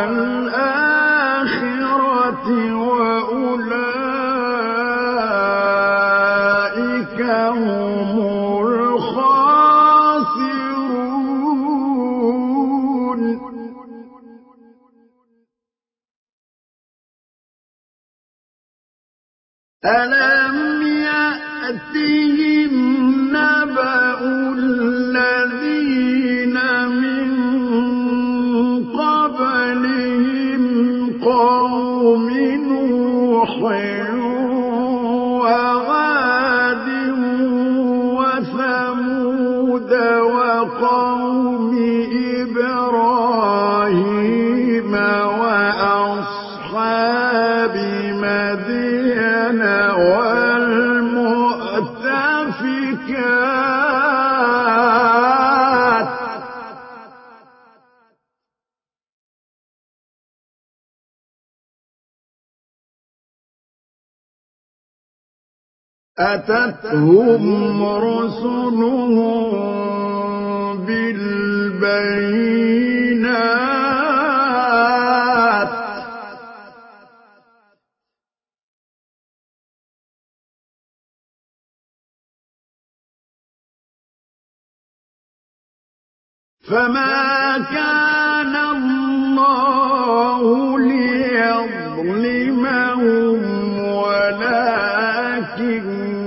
والآخرة وأولئك هم الخاسرون ألم يأتهم نبأ الذين من قبلهم قوم نوح وعاد وثمود وقوم إبراهيم وأصحاب مدين والمؤتفكات أتتهم رسلهم بالبينات فما كان الله ليظلمهم ولكن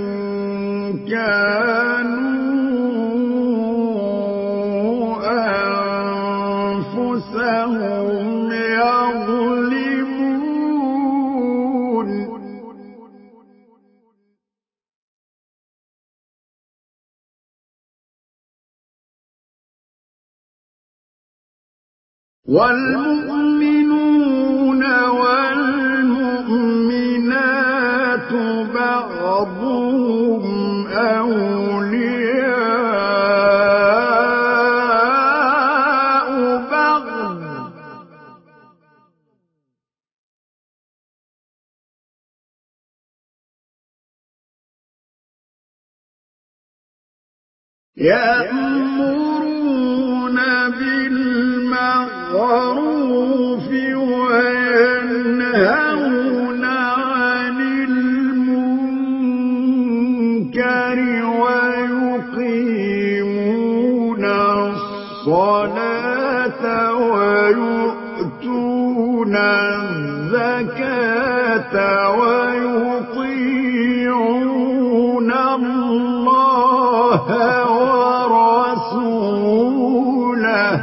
كانوا أنفسهم يظلمون والمؤمنون والمؤمنات بعضهم أولياء بعض يأمرون بالمعروف وينهون عن المنكر ويقيمون الصلاة ويؤتون الزكاة ويطيعون الله ورسوله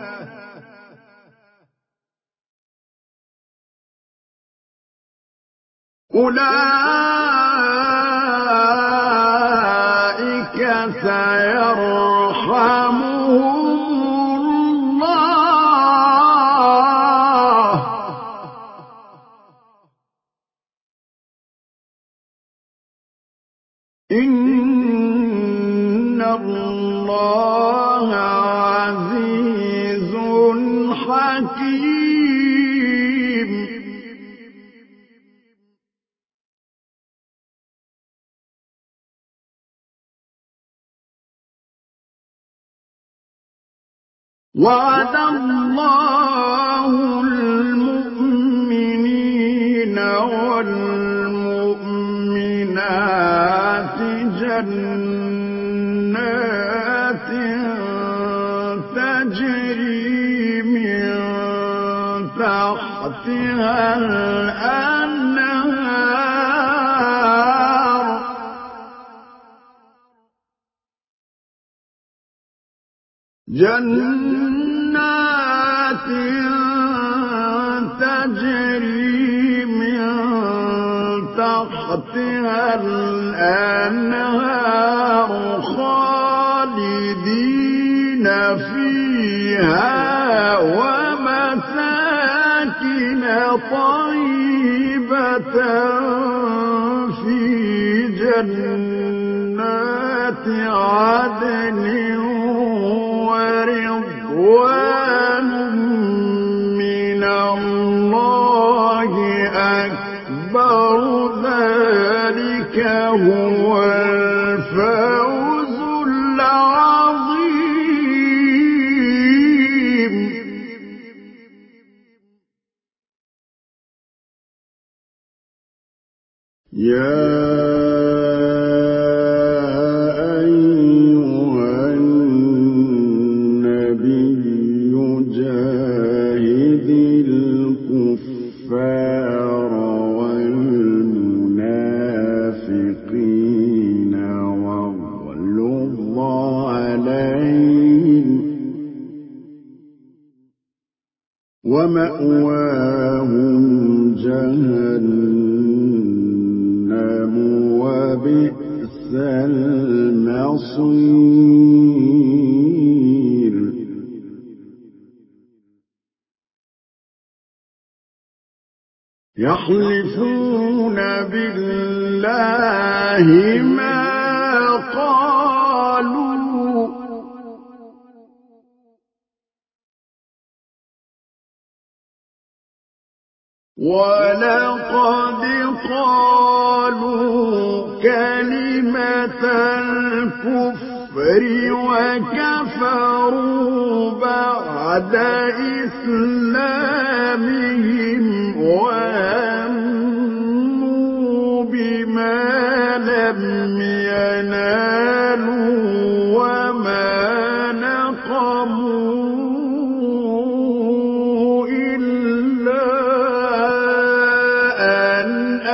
أولئك سيرحمهم الله إن الله عزيز حكيم وعد الله المؤمنين والمؤمنات جنات تجري من تحتها الأنهار جنات تجري من تحتها الأنهار خالدين فيها ومساكن طيبة في جنات عدن ورضوان من الله أكبر ذلك هو الفوز العظيم يا الكفار والمنافقين واغلظ عليهم ومأواهم جهنم وبئس المصير يحلفون بالله ما قالوا ولقد قالوا كلمة الكفر وكفروا بعد إسلامهم وهموا بما لم ينالوا وما نقموا إلا أن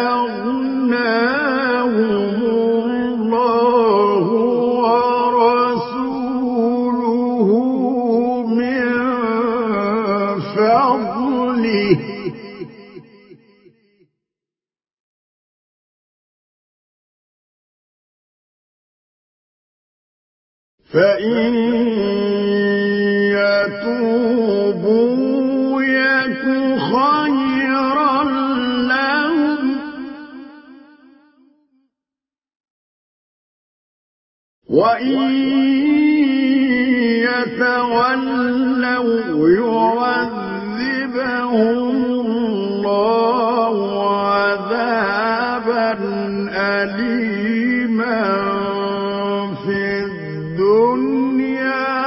أغناهم الله ورسوله من فضله فإن يتوبوا وَإِن يَتَوَلَّوْا يُعَذِّبْهُمُ اللَّهُ عَذَابًا أَلِيمًا فِي الدُّنْيَا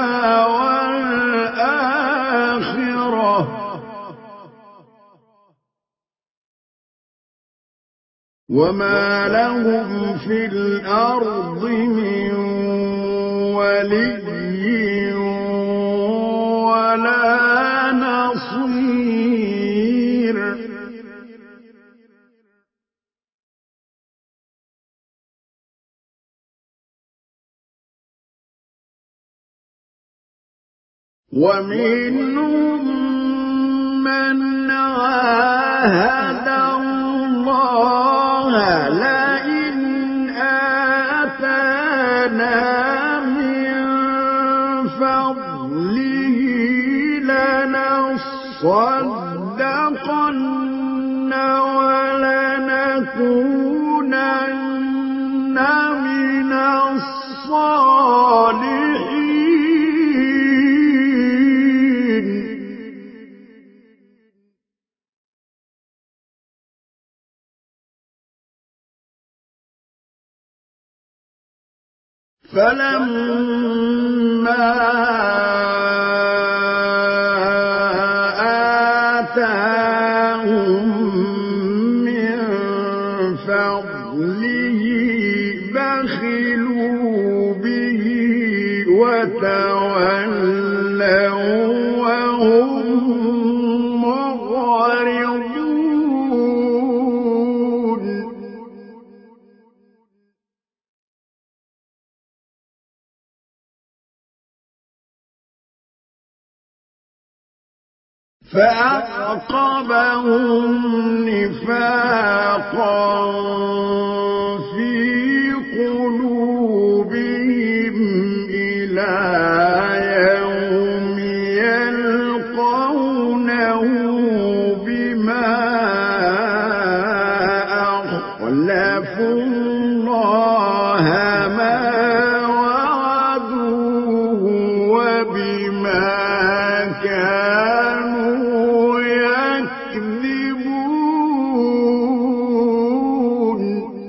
وَالْآخِرَةِ ۚ وَمَا لَهُمْ فِي الْأَرْضِ مِن وَلِيٍّ وَلَا نَصِيرٍ. وَمِنْهُم مَّنْ عَاهَدَ اللَّهَ لَئِنْ آتَانَا مِن فَضْلِهِ لَنَصَّدَّقَنَّ وَلَنَكُونَنَّ مِنَ الصَّالِحِينَ. فَلَمَّا آتَاهُم مِّن فَضْلِهِ بَخِلُوا بِهِ وَتَوَلَّوا وَهُم مُّعْرِضُونَ. فَأَعْقَبَهُمْ نِفَاقًا فِي قُلُوبِهِمْ إِلَىٰ يَوْمِ يَلْقَوْنَهُ بِمَا أَخْلَفُوا اللَّهَ مَا وَعَدُوهُ وَبِمَا كَانُوا يَكْذِبُونَ.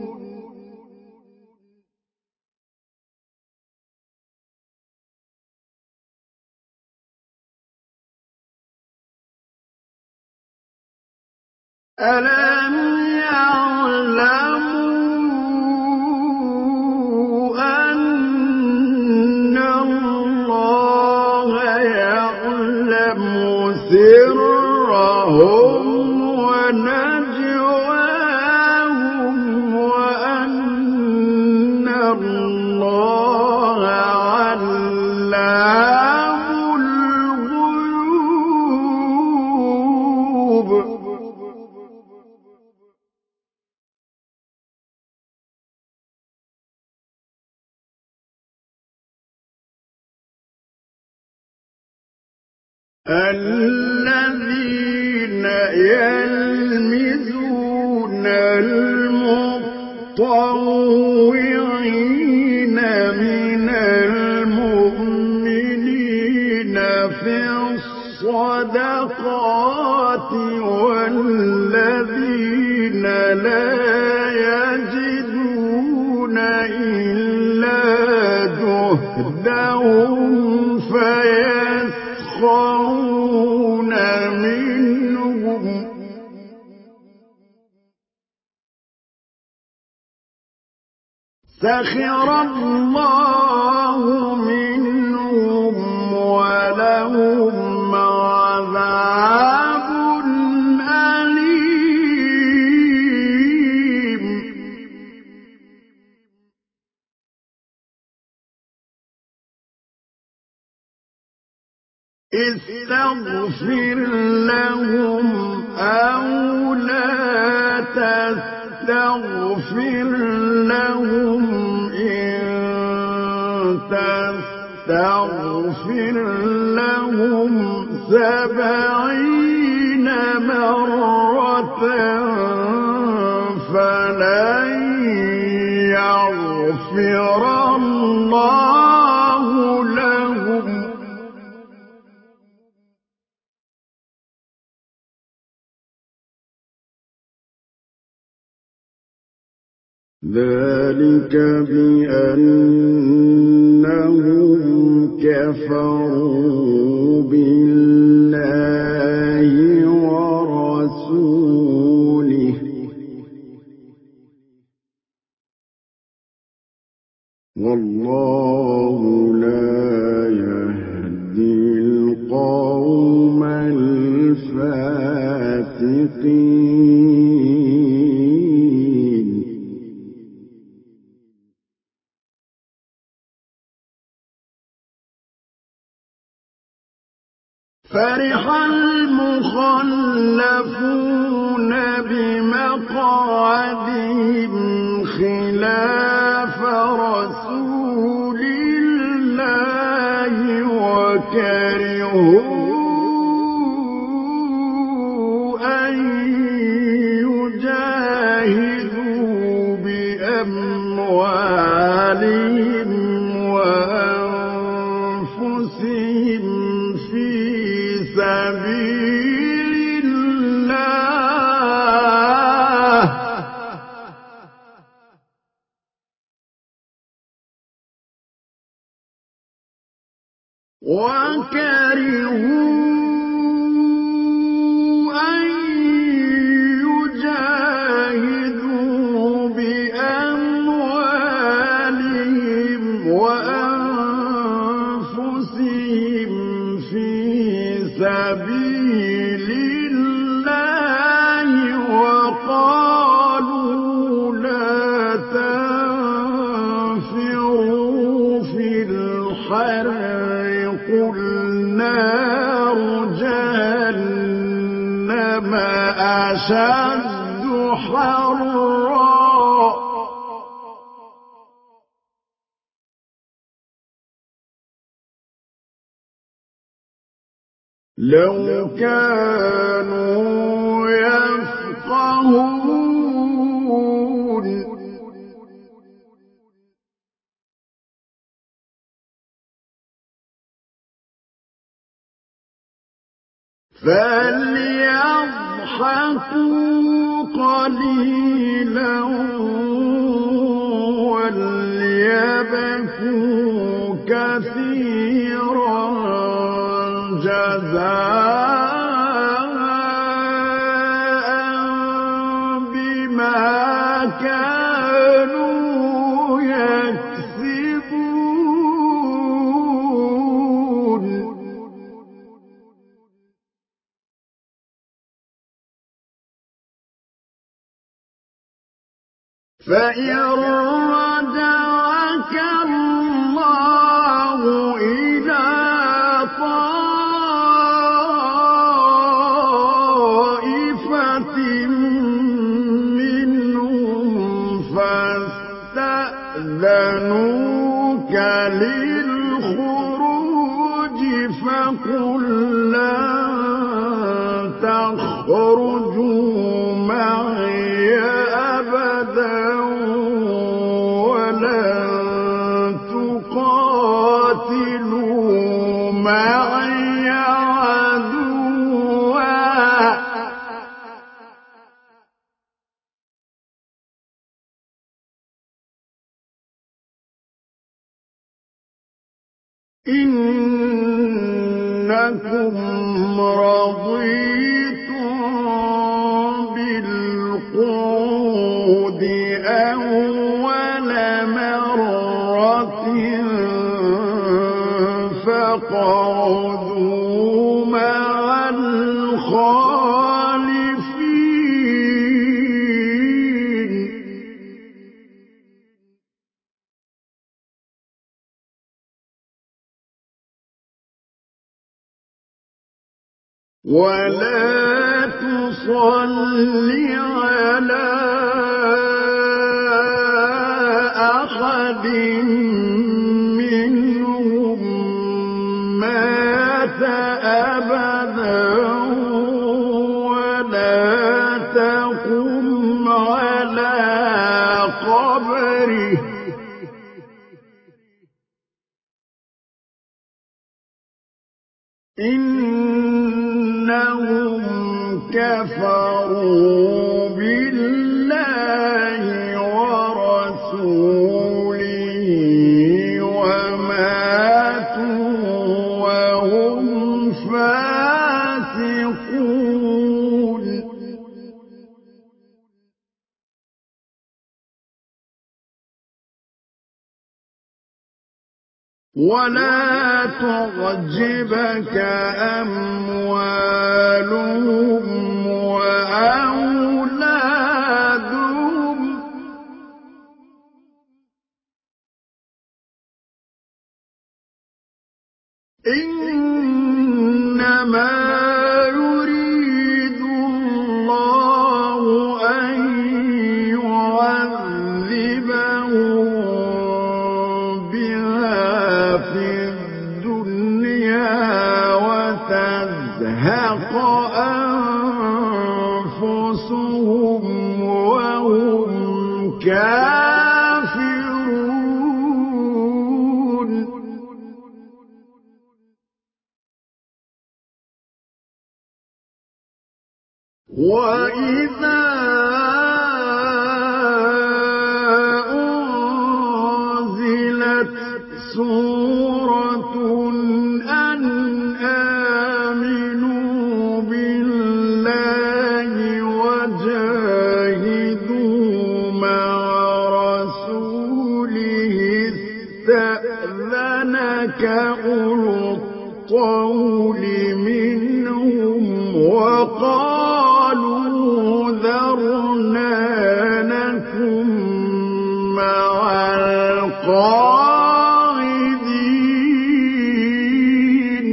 أَلَمْ يَعْلَمُوا أَنَّ اللَّهَ يَعْلَمُ سِرَّهُمْ وَنَجْوَاهُمْ وَأَنَّ اللَّهَ عَلَّامُ الْغُيُوبِ. الَّذِينَ يَلْمِزُونَ الْمُطَّوِّعِينَ مِنَ الْمُؤْمِنِينَ فِي الصَّدَقَاتِ وَالَّذِينَ لَا يَجِدُونَ إِلَّا جُهْدَهُمْ فَيَسْخَرُونَ مِنْهُمْ ۖ سَخِرَ اللَّهُ مِنْهُمْ وَلَهُمْ عَذَابٌ أَلِيمٌ. اسْتَغْفِرْ لَهُمْ أَوْ لَا تَسْتَغْفِرْ لَهُمْ إِن تَسْتَغْفِرْ لَهُمْ سَبْعِينَ مَرَّةً فَلَن يَغْفِرَ اللَّهُ اللَّهُ لَهُمْ ذَلِكَ بِأَنَّهُمْ كَفَرُوا بِاللَّهِ وَرَسُولِهِ وَاللَّهُ لَا يَهْدِي الْقَوْمَ الْفَاسِقِينَ. فَرِحَ الْمُخَلَّفُونَ بِمَقْعَدِهِمْ خِلَافَ رَسُولِ اللَّهِ وَكَرِهُوا أَن يُجَاهِدُوا بِأَمْوَالِهِمْ وَأَنفُسِهِمْ فِي سَبِيلِ اللَّهِ وَكَرِهُوا أَن يُجَاهِدُوا بِأَمْوَالِهِمْ وَأَنفُسِهِمْ فِي سَبِيلِ اللَّهِ وَقَالُوا لَا تَنفِرُوا فِي الْحَرِّ قُلْ نَارُ جَهَنَّمَ أَشَدُّ حَرًّا لَوْ كَانُوا يَفْقَهُونَ. فَلْيَضْحَكُوا قَلِيلًا وَلْيَبْكُوا كَثِيرًا جَزَاءً بِمَا كَانُوا يَكْسِبُونَ. فَإِن رَّجَعَكَ اللَّهُ إِلَىٰ طَائِفَةٍ مِّنْهُمْ فَاسْتَأْذَنُوكَ لِلْخُرُوجِ فَقُل لَّن تَخْرُجُوا مَعِيَ أَبَدًا وَلَن تُقَاتِلُوا مَعِيَ عَدُوًّا إِنَّكُمْ رَضِيتُم بِالْقُعُودِ أَوَّلَ مَرَّةٍ فَاقْعُدُوا مَعَ الْخَالِفِينَ. وَلَا تُصَلِّ عَلَىٰ أَحَدٍ مِّنْهُم مَّاتَ أَبَدًا وَلَا تَقُمْ عَلَىٰ قَبْرِهِ إنهم كفروا بالله ورسوله وماتوا وهم فاسقون ولا تعجبك أموالهم وأولادهم إنما يريد الله أن يعذبهم بها في الدنيا وتزهق أنفسهم وهم كافرون وإذا أنزلت سورة أن آمنوا بالله وجاهدوا مع رسوله استأذنك أولو الطول منهم وقالوا ذرنا نكن مع القاعدين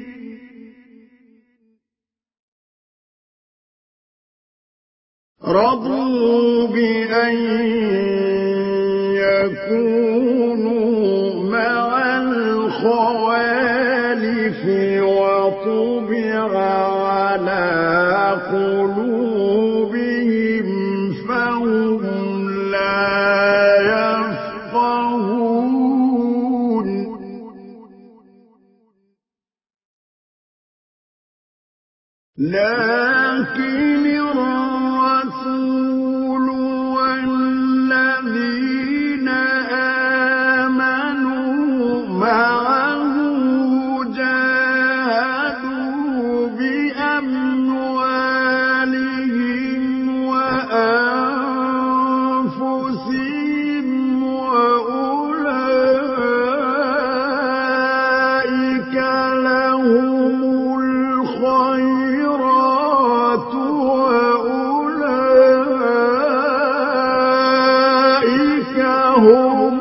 رضوا بأن يكونوا مع الخوالف وطبع على قلوبهم فهم لا يفقهون لكن الرسول والذين آمنوا معه جاهدوا بأموالهم وأنفسهم وأولئك لهم الخيرات وأولئك هم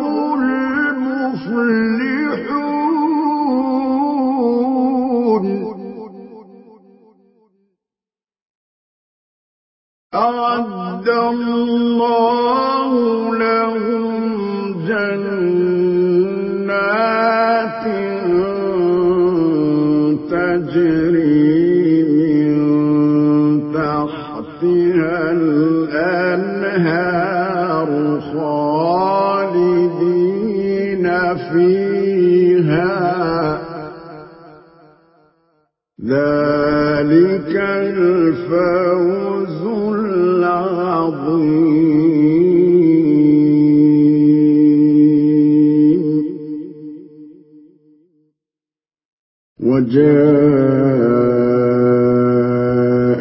المفلحون أعد الله لهم جنات تجري من تحتها الأنهار خالدين فيها ذلك الفوز العظيم وجاء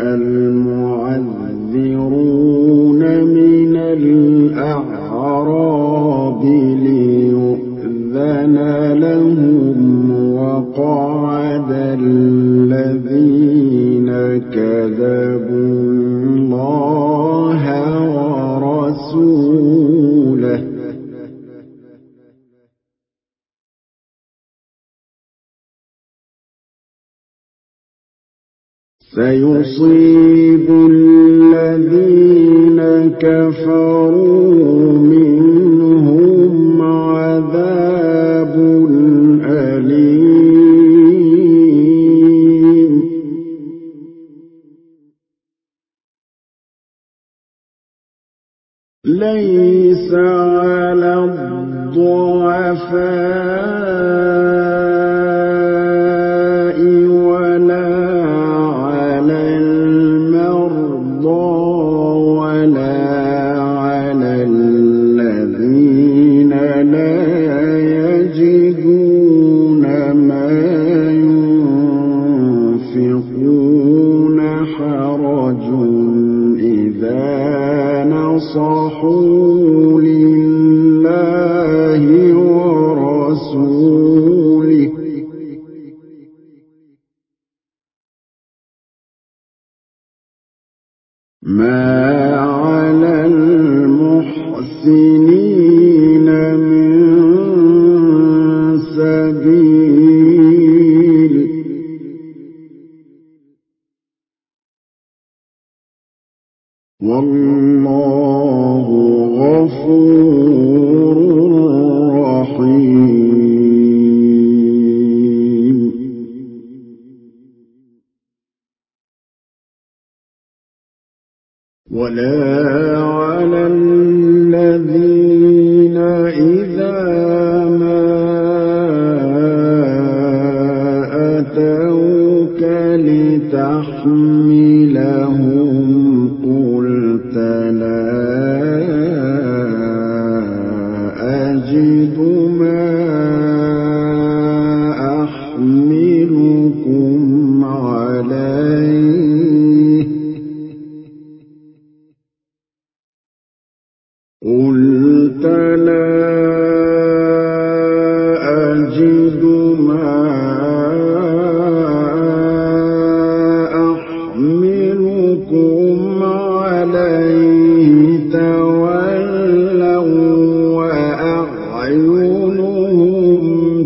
المعذرون من الأعراب ليؤذن لهم وقعد الذين كذبوا الله ورسوله سيصيب الذين كفروا منهم عذاب أليم ليس على الضعفاء المحسنين من سبيل والله غفور رحيم ولا على الذين إذا ما أتوك لتحملهم قلت لا أجد ما أحملكم عليه قلت لا أجد ما أحملكم عليه تولوا وأعينهم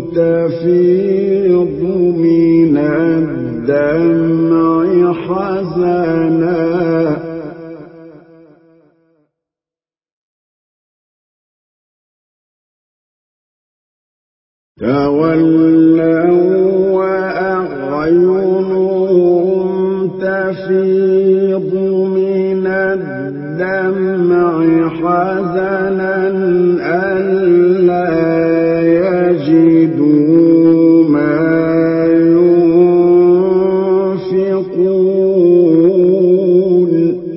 تفيض من الدمع حزنا تولوا وأعينهم تفيض من الدمع حزنا ألا يجدوا ما ينفقون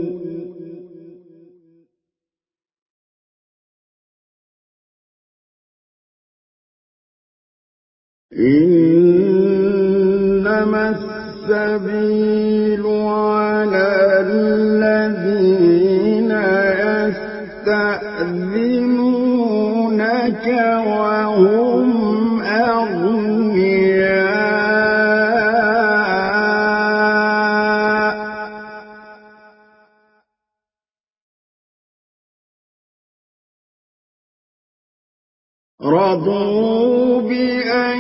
إنما السبيل على الذين يستأذنونك وهم أغنياء رضوا بأن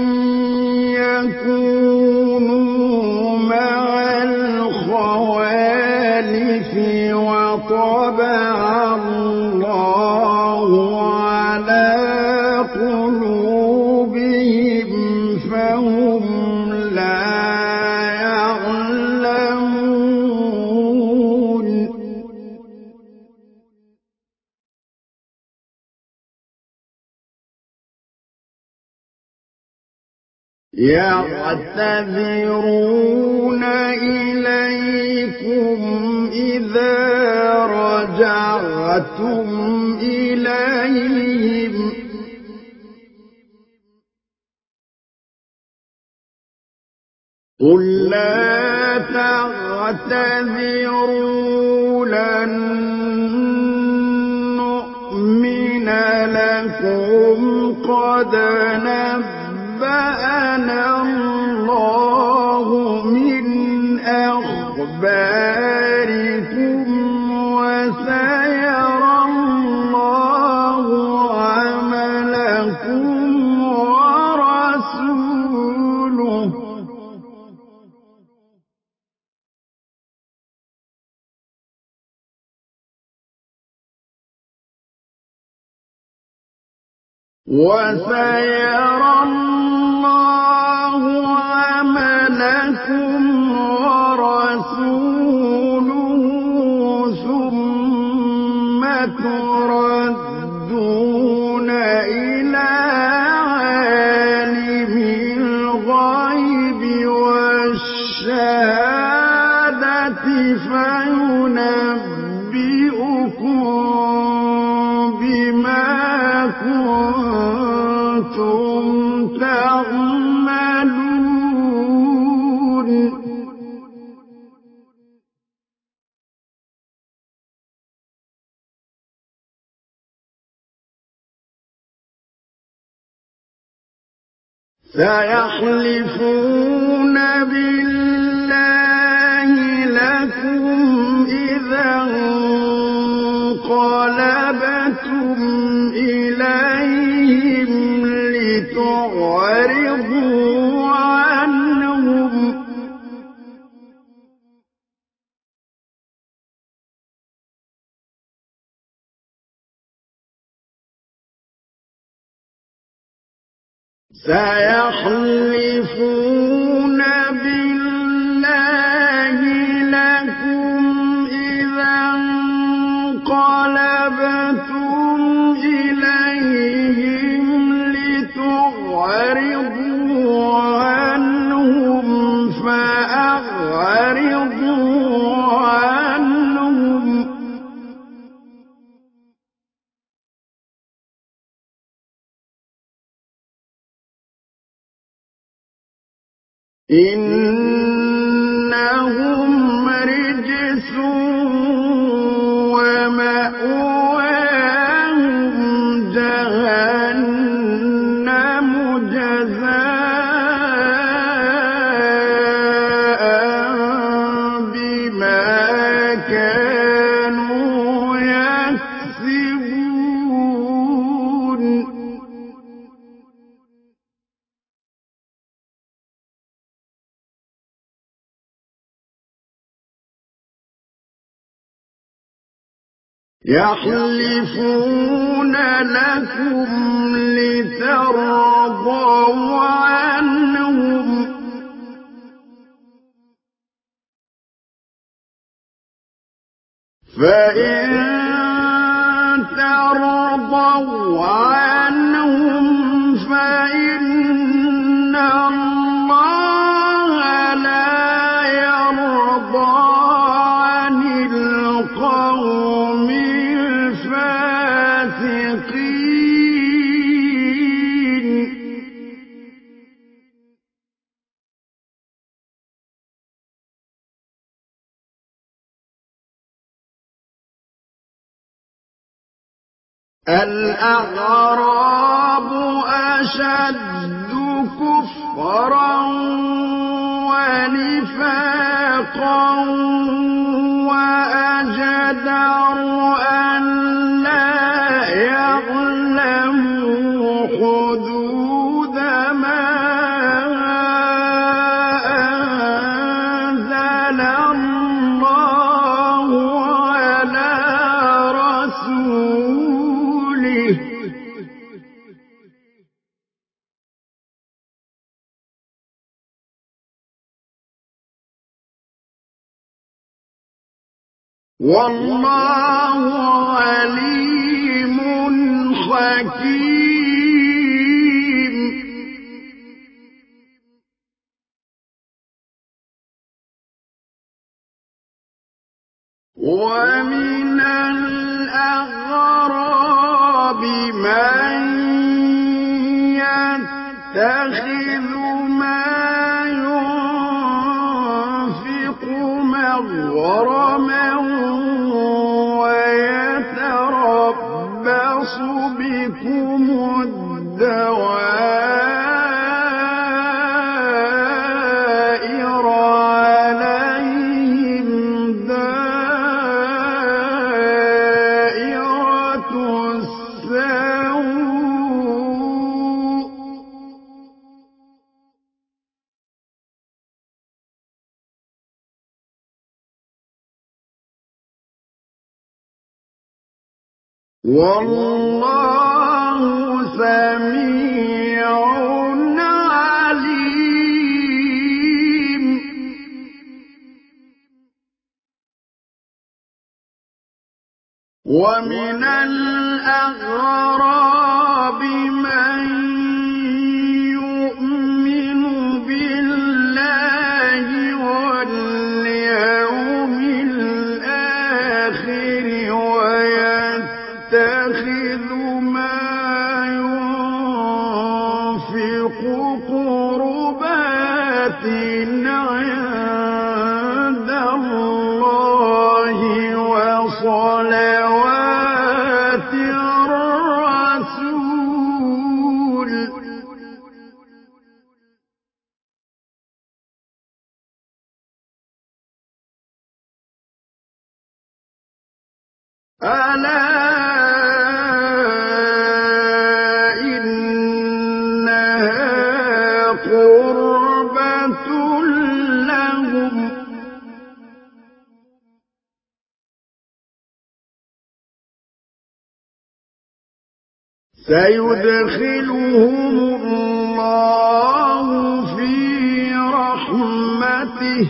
يكونوا مع الخوالف وطبع الله على قلوبهم فهم لا يعلمون يعتذرون إليكم إذا رجعتم إليهم قل لا تعتذروا لن نؤمن لكم قد نبأنا الله من أخباركم وسيرى الله عملكم ورسوله وسيرى الله عملكم ورسوله ثم تردون إلى عالم الغيب والشهادة فينبئكم بما كنتم تعملون سيحلفون بالله لكم إذا انقلبتم لتعرضوا عنهم سيحلفون بالله لكم إذا انقلبتم إليهم لتعرضوا عنهم فأعرضوا عنهم إنهم رجس ومأواهم جهنم جزاء بما كانوا يكسبون يحلفون لكم لترضوا عنهم فإن ترضوا عنهم فإن الله لا يرضى عن القوم الفاسقين الأعراب أشد كفرا ونفاقا وأجدر أن لا يعلموا حدود ما أنزل الله على رسوله والله عليم حكيم ومن الأغراب من يتخذ ما ينفق مغرما ويتربص بكم الدوائر عليهم دائرة السوء والله سميع عليم ومن الأغراب من يؤمن بالله واليوم الآخر ويتخذ ما ينفق قربات عند الله وصلوات الرسول ألا إن سيدخلهم الله في رحمته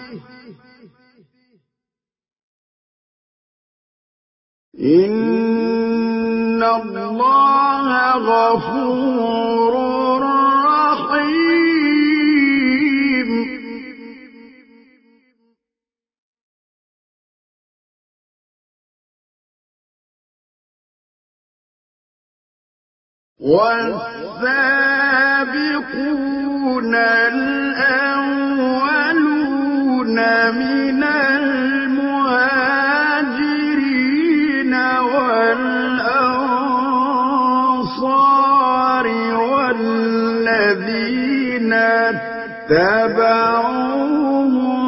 إن الله غفور رحيم والسابقون الأولون من المهاجرين والأنصار والذين اتبعوهم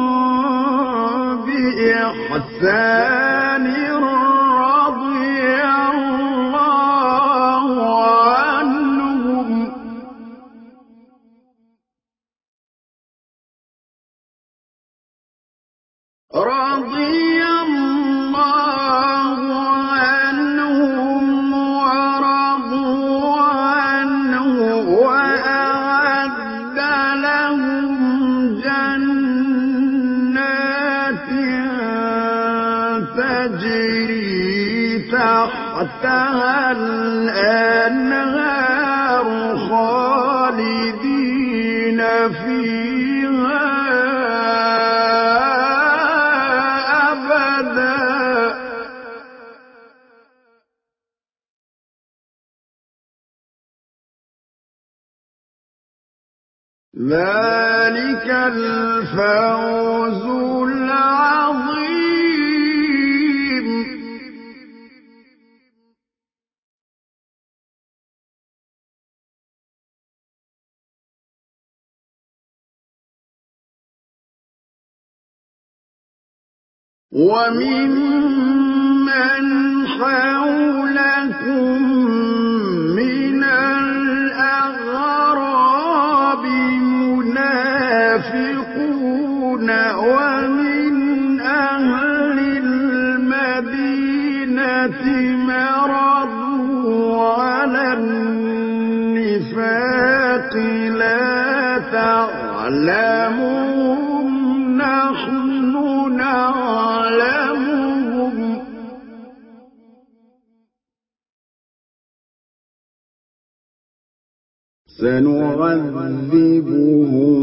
بإحسان رضي الله عنهم رضي الله عنهم ورضوا عنه وأعد لهم جنات تجري تحتها الأنهار خالدين فيها ذلك الفوز العظيم وممن حولكم من الأعراب منافقون ومن أهل المدينة مرضوا على النفاق لا تعلمهم نحن نعلمهم سنعذبهم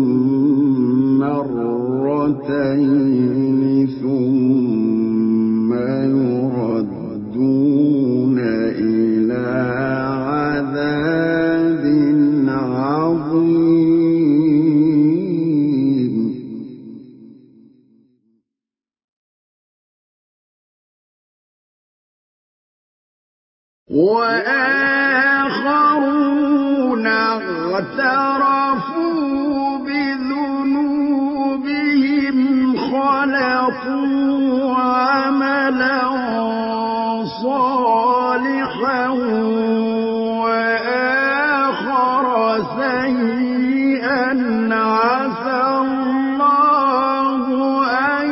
مرتين ثم يردون إلى عذاب عظيم وآخرون اعترفوا بذنوبهم خلقوا عملا صالحا وآخر سيئا عسى الله أن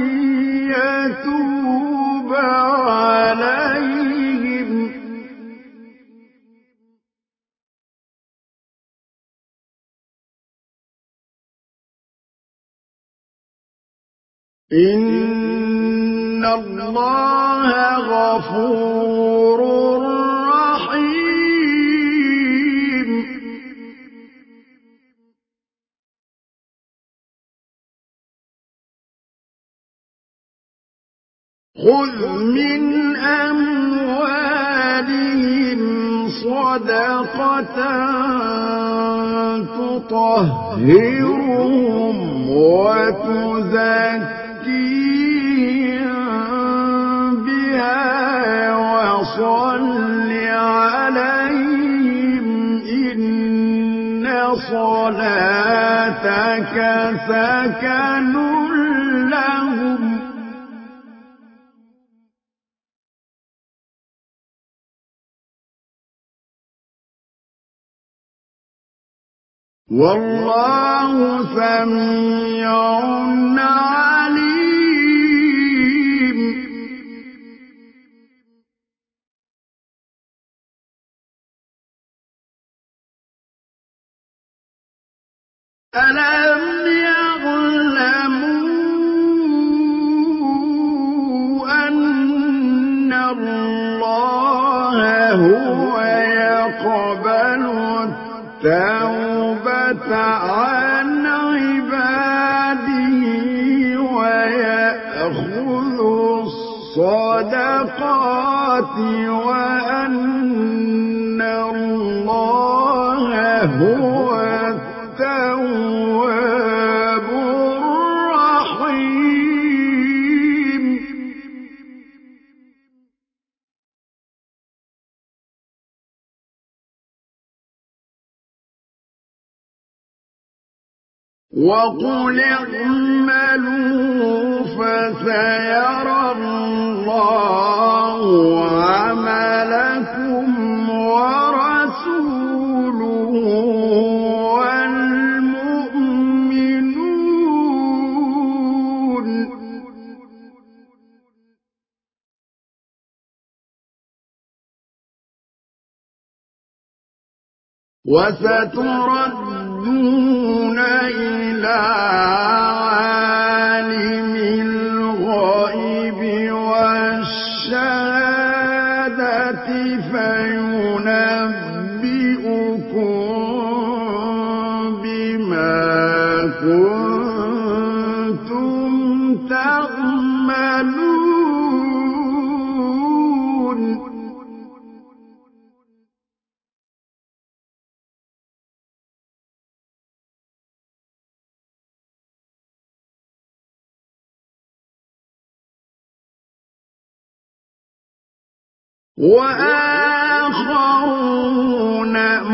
يتوب عليهم إن الله غفور رحيم خذ من أموالهم صدقة تطهرهم وتزكيهم بها وصل عليهم إن صلاتك سكن لهم والله سميع عليم ألم يعلموا أن الله هو يقبل التوبة عن عباده ويأخذ الصدقات وأن الله هو التواب الرحيم. وقل اعملوا فسيرى الله عملكم ورسوله والمؤمنون وستردون إلى عالم الغيب والشهادة فينبئكم بما كنتم تعملون. وآخرون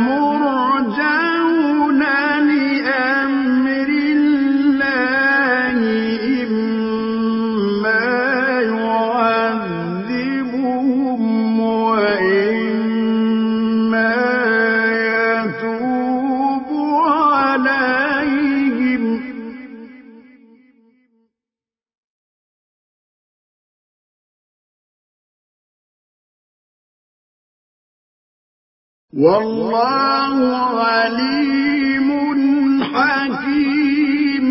مرجون لأمر الله إما يعذبهم وإما يتوب عليهم والله عليم حكيم.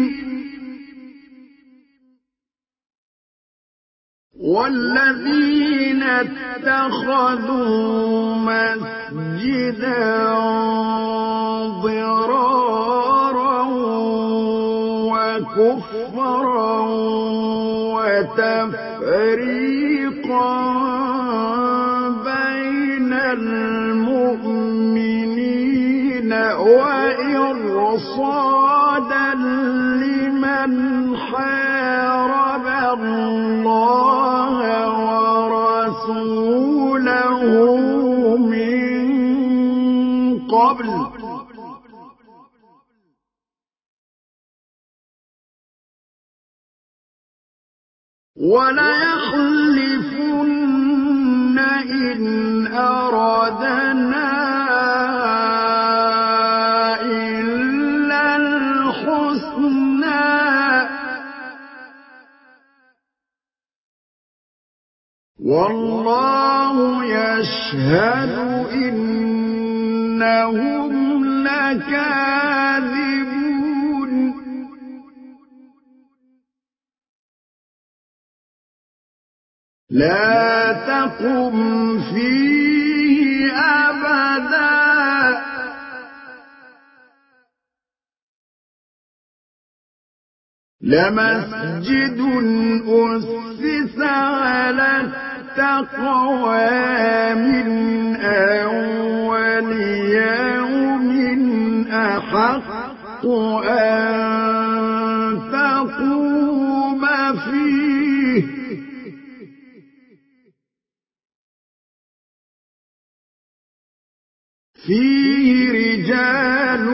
والذين اتخذوا مسجدا ضرارا وكفرا وتفريقا بين المؤمنين وإرصادا لمن حارب الله ورسوله من قبل وليحلفن إن أردنا إلا الحسنى والله يشهد إنهم لكاذبون. لا تقم فيه أبدا لمسجد أسس على التقوى من أول يوم أحق أن تقوم فيه فيه رجال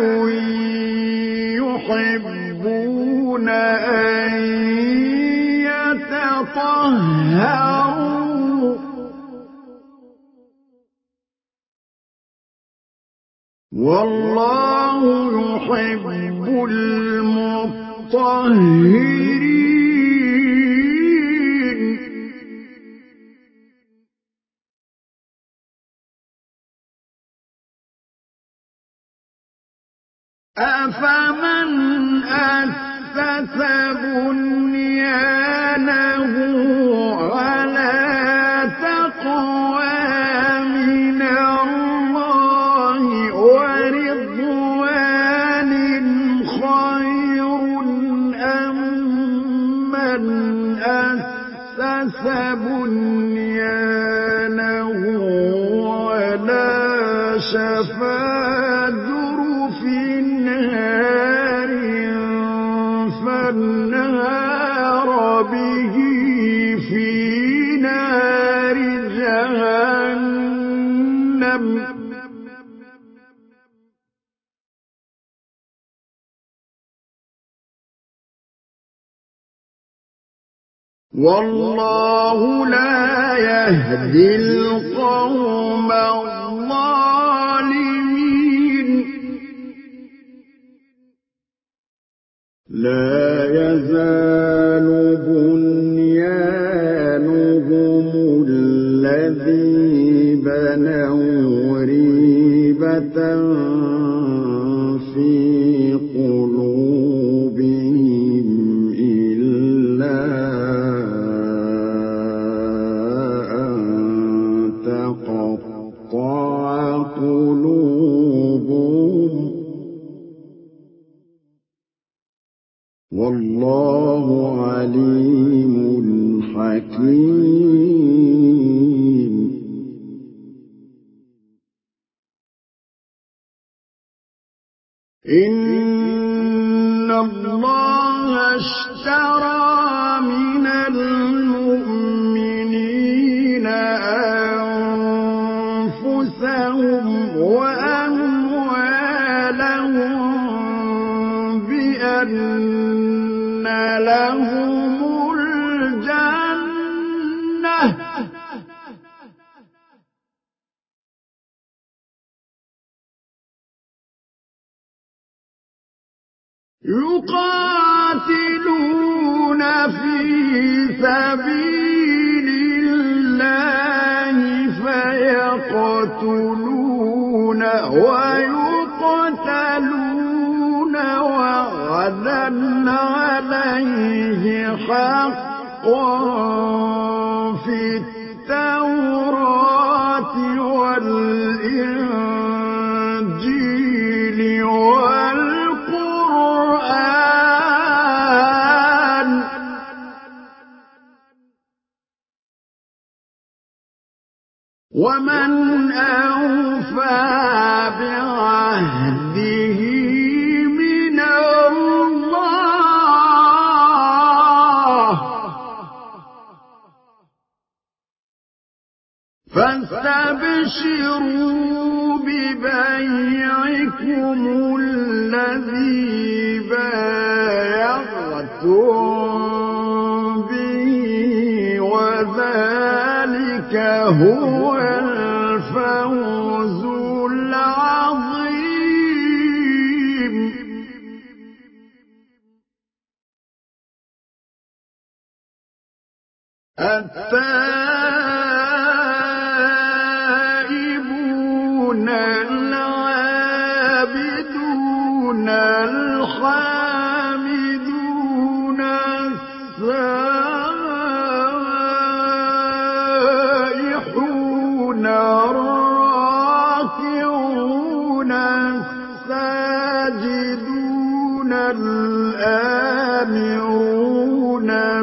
يحبون أن يتطهروا والله يحب المطهرين. أفمن أسس بنيانه على تقوى من الله ورضوان خير أم من أسس بنيانه على شفا جرف نار فانهار به في نار جهنم والله لا يهدي القوم الظالمين لا يزال بنيانهم الذي بنوا ريبة في قلوبهم إلا أن تقطع قلوبهم والله عليم حكيم إن الله اشترى من المؤمنين أنفسهم وأموالهم بأن لهم الجنة يقاتلون في سبيل الله فيقتلون ويقتلون وعدا عليه حقا في التوراة والإنجيل والقرآن ومن أوفى بعهده من الله فاستبشروا ببيعكم الذي بايعتم به وذلك هو الفوز العظيم التائبون العابدون الحامدون السائحون الراكعون الساجدون الآمرون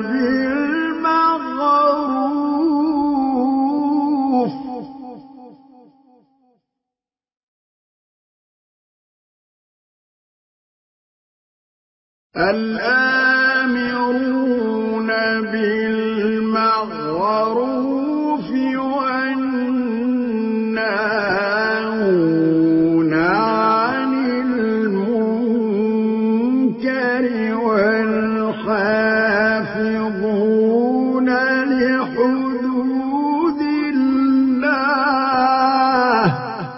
بالمعروف الآمرون بالمعروف والناهون عن المنكر والحافظون لحدود الله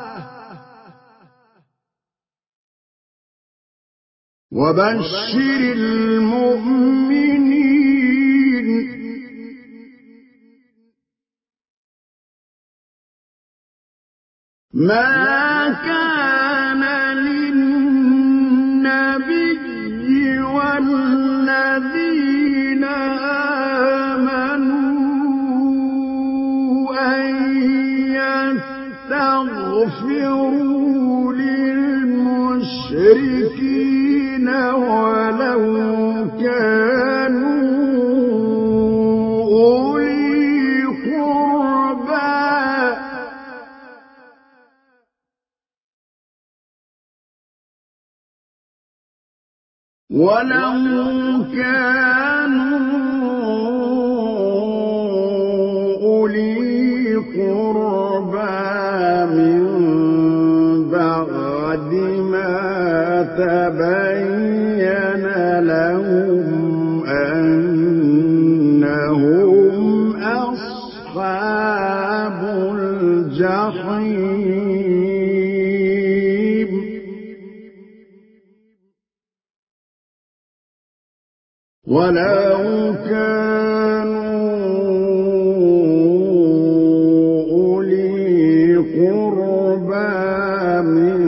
وبشر المؤمنين ما كان للنبي تستغفروا للمشركين ولو كانوا أولي قربى ولو كانوا أولي قربى من بعد ما تبين لهم أنهم أصحاب الجحيم ولو كانوا أولي قربى من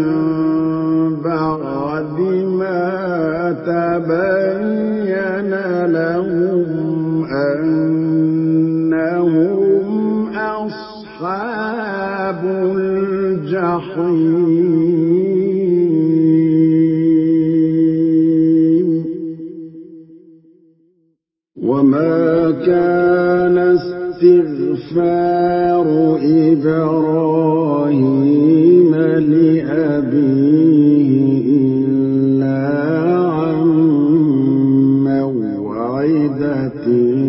بعد ما تبين لهم أنهم أصحاب الجحيم وما كان استغفار إبراهيم لأبيه إلا عن موعدة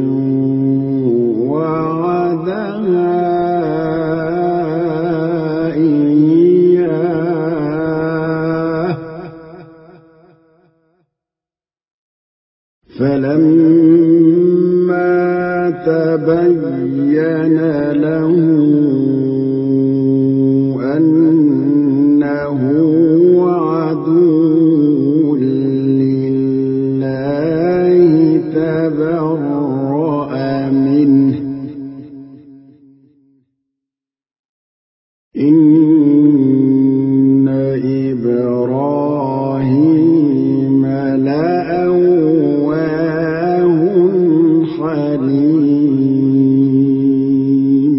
وعدها إياه فلما تبين له أنه عدو لله تبرأ منه إن إبراهيم لأواه حليم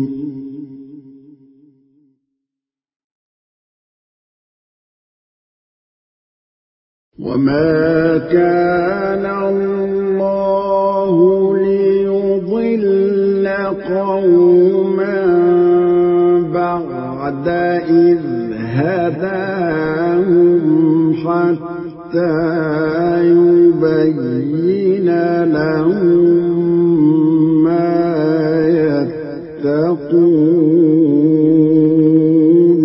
وما كان الله ليضل قوما بعد إذ هداهم حتى يبين لهم ما يتقون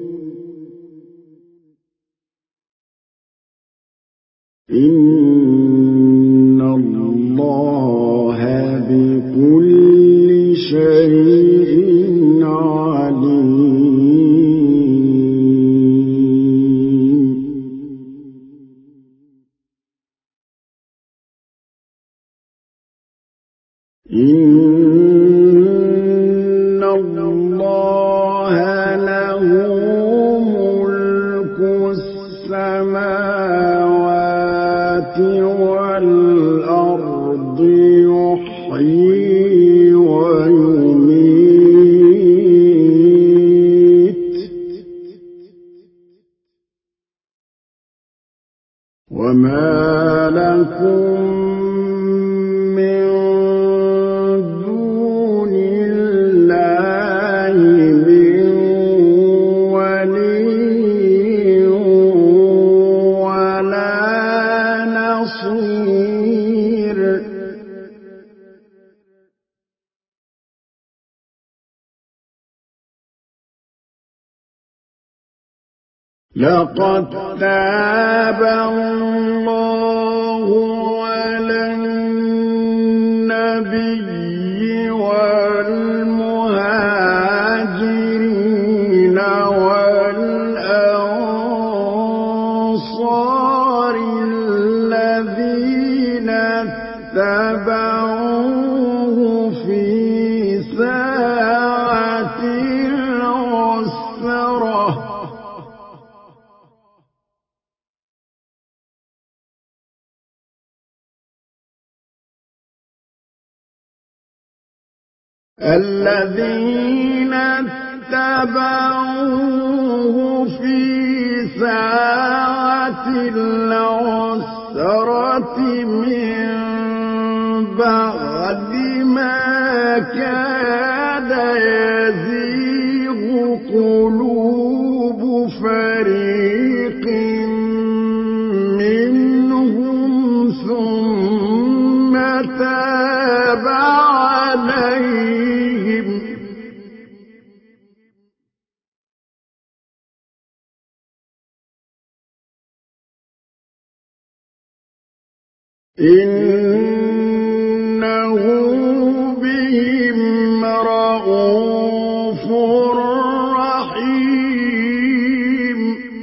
إن الله بكل شيء عليم إن الله له ملك السماوات والأرض يحيي ويميت وما لكم من دون الله من ولي ولا نصير لقد تاب الله على النبي والمهاجرين والأنصار الذين اتبعوه في ساعة العسرة الذين اتبعوه اتبعوه في ساعة العسرة من بعد ما كاد يزيغ قلوب فريق منهم ثم تاب عليهم إنه بهم رءوف رحيم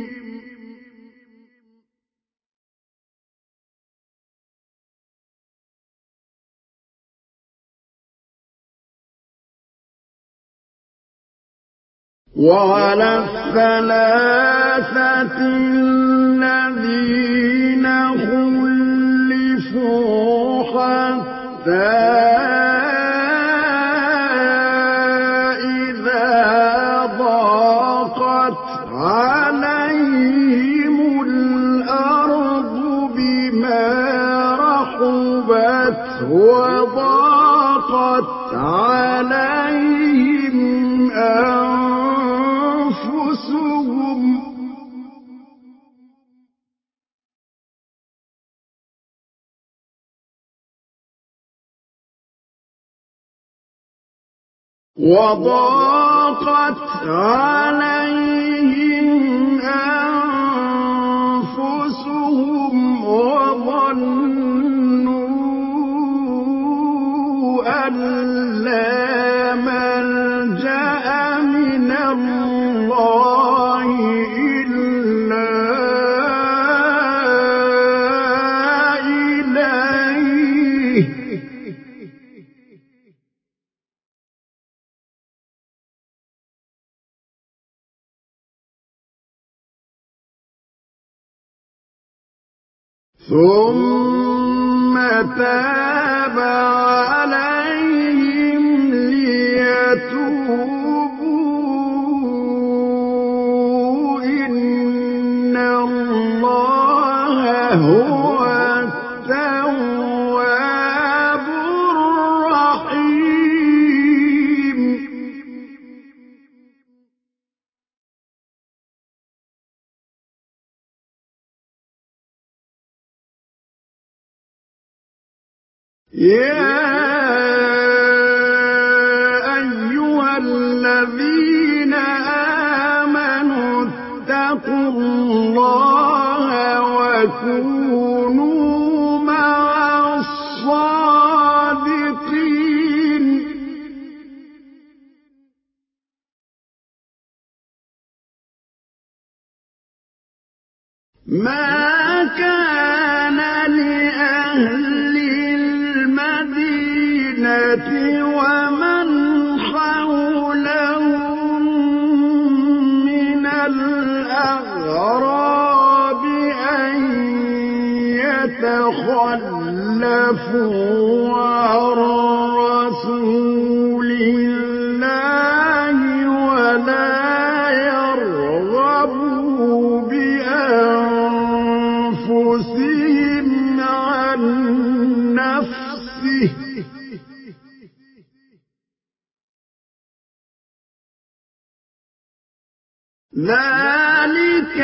وعلى الثلاثة الذين خلفوا حتى إذا ضاقت عليهم الأرض بما رحبت وضاقت عليهم أنفسهم وضاقت عليهم أنفسهم وظنوا أن لا ملجأ من الله إلا إليه ثم تاب عليهم ليتوبوا إن الله هو التواب الرحيم يا أيها الذين آمنوا اتقوا الله وكونوا مع الصادقين ما كان لأهل المدينة ومن حولهم من الأعراب أن يتخلفوا عن رسول الله ولا يرغبوا بأنفسهم عن نفسه ذلك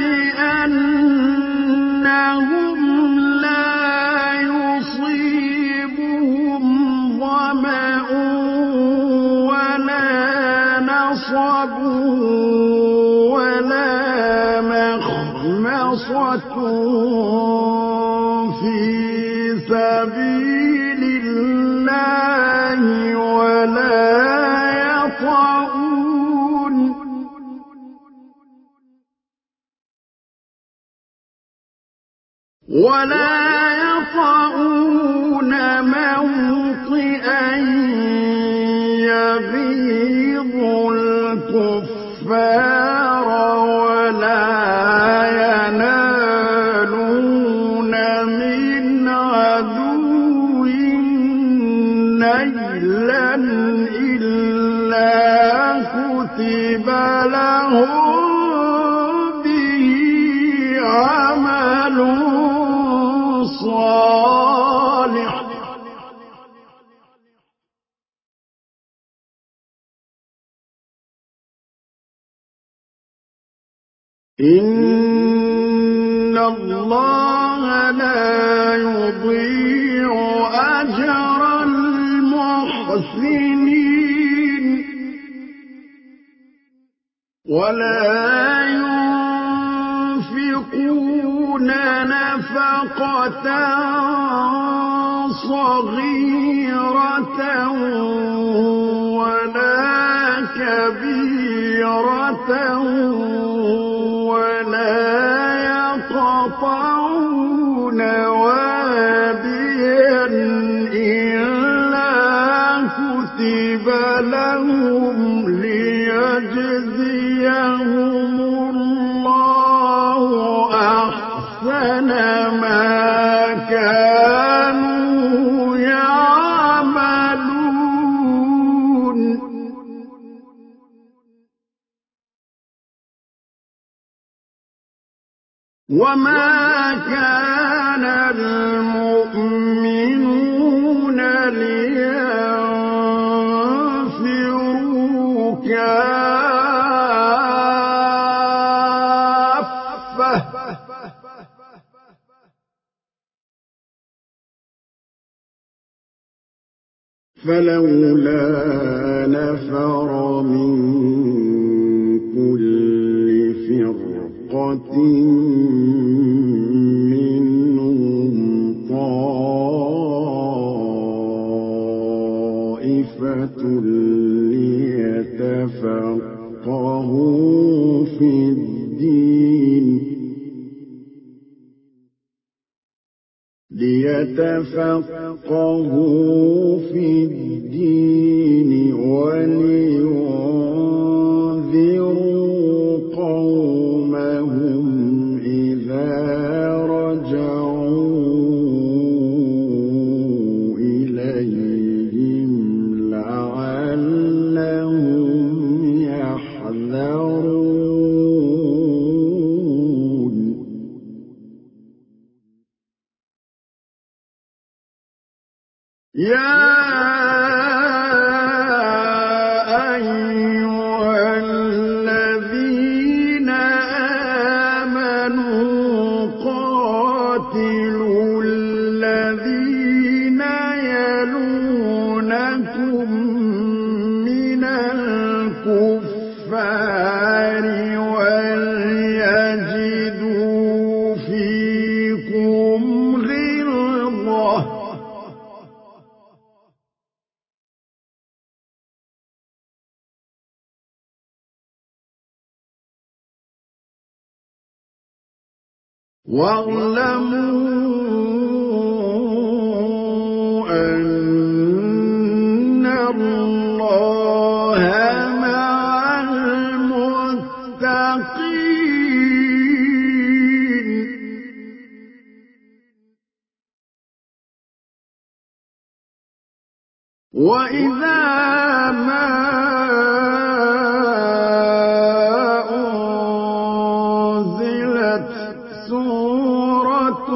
بأنهم لا يصيبهم ظمأ ولا نصب ولا مخمصة في سبيل الله ولا يطعون ولا يطعون موطئا يغيظ الكفار ولا ينالون من عدو نيلا إلا كتب لهم به عمل صالح إن الله لا يضيع أجر المحسنين ولا ينفقون نفقة صغيرة ولا كبيرة ولا يقطعون واديا إلا كتب لهم ليجزيهم الله أحسن ما كانوا يعملون وما كان المؤمنون لينفروا كافة فلولا نفر من كل فرقة منهم طائفة ليتفقهوا في الدين ليتفقهوا في الدين ولينذروا قومهم إذا رجعوا إليهم لعلهم يحذرون يا أيها الذين آمنوا قاتلوا الذين يلونكم من الكفار وليجدوا فيكم غلظة واعلموا أن الله مع المتقين وإذا ما سورة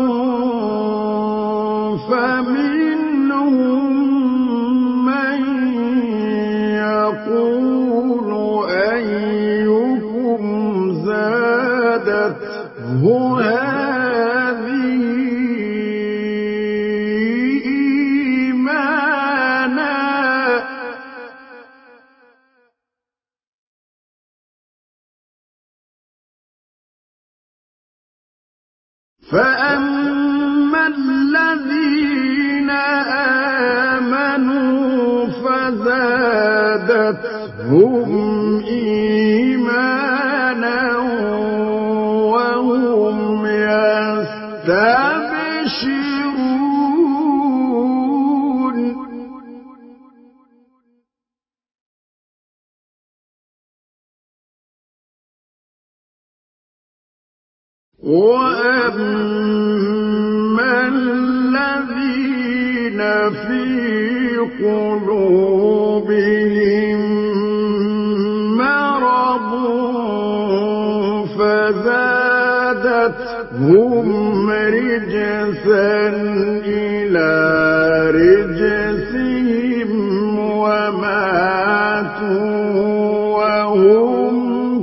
فمنهم من يقول أيكم زادته هذه إيمانا فأما الذين آمنوا فزادتهم إيمانا وهم يستبشرون وأما الذين في قلوبهم مرض فزادتهم رجسا إلى رجسهم وماتوا وهم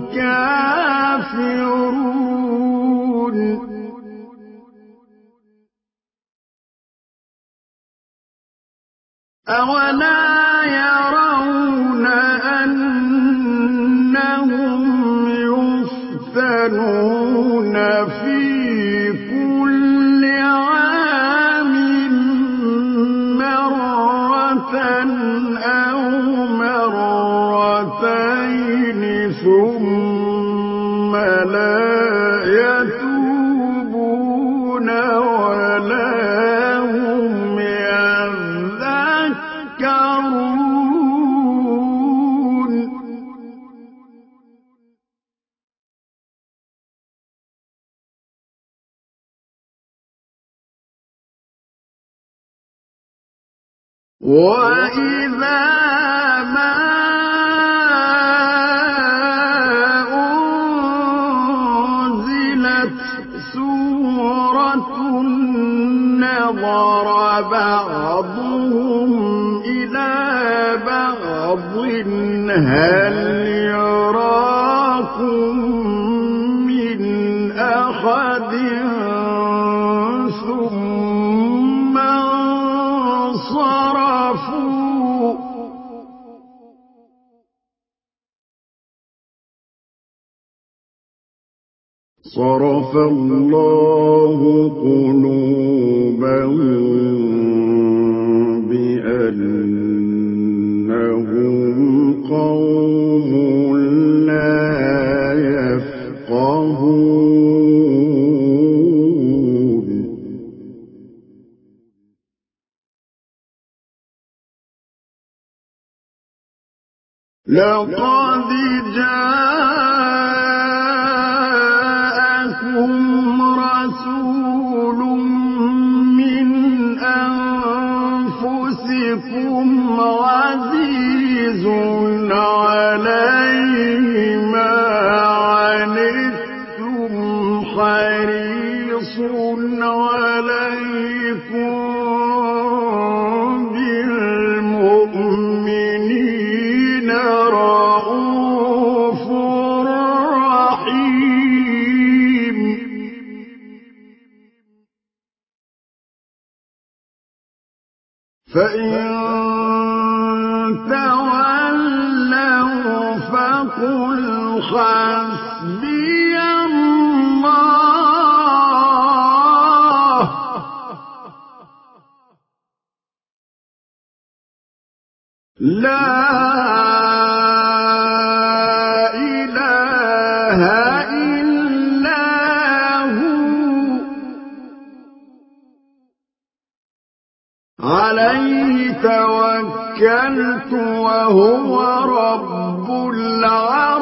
كافرون أولا يرون أنهم يفتنون في كل عام مرة أو مرتين ثم لا يتوبون ولا هم يذكرون وإذا ما أنزلت سورة نظر بعضهم إلى بعض هل يراكم من أحد ثم انصرفوا صرف الله قلوبهم بأنهم قوم لا يفقهون لقد جاءكم رسول من أنفسكم عزيز عليه ما عنتم حريص عليكم بالمؤمنين رؤوف رحيم فإن تولوا فقل حسبي الله لا إله إلا هو عليه توكلت وهو رب العرش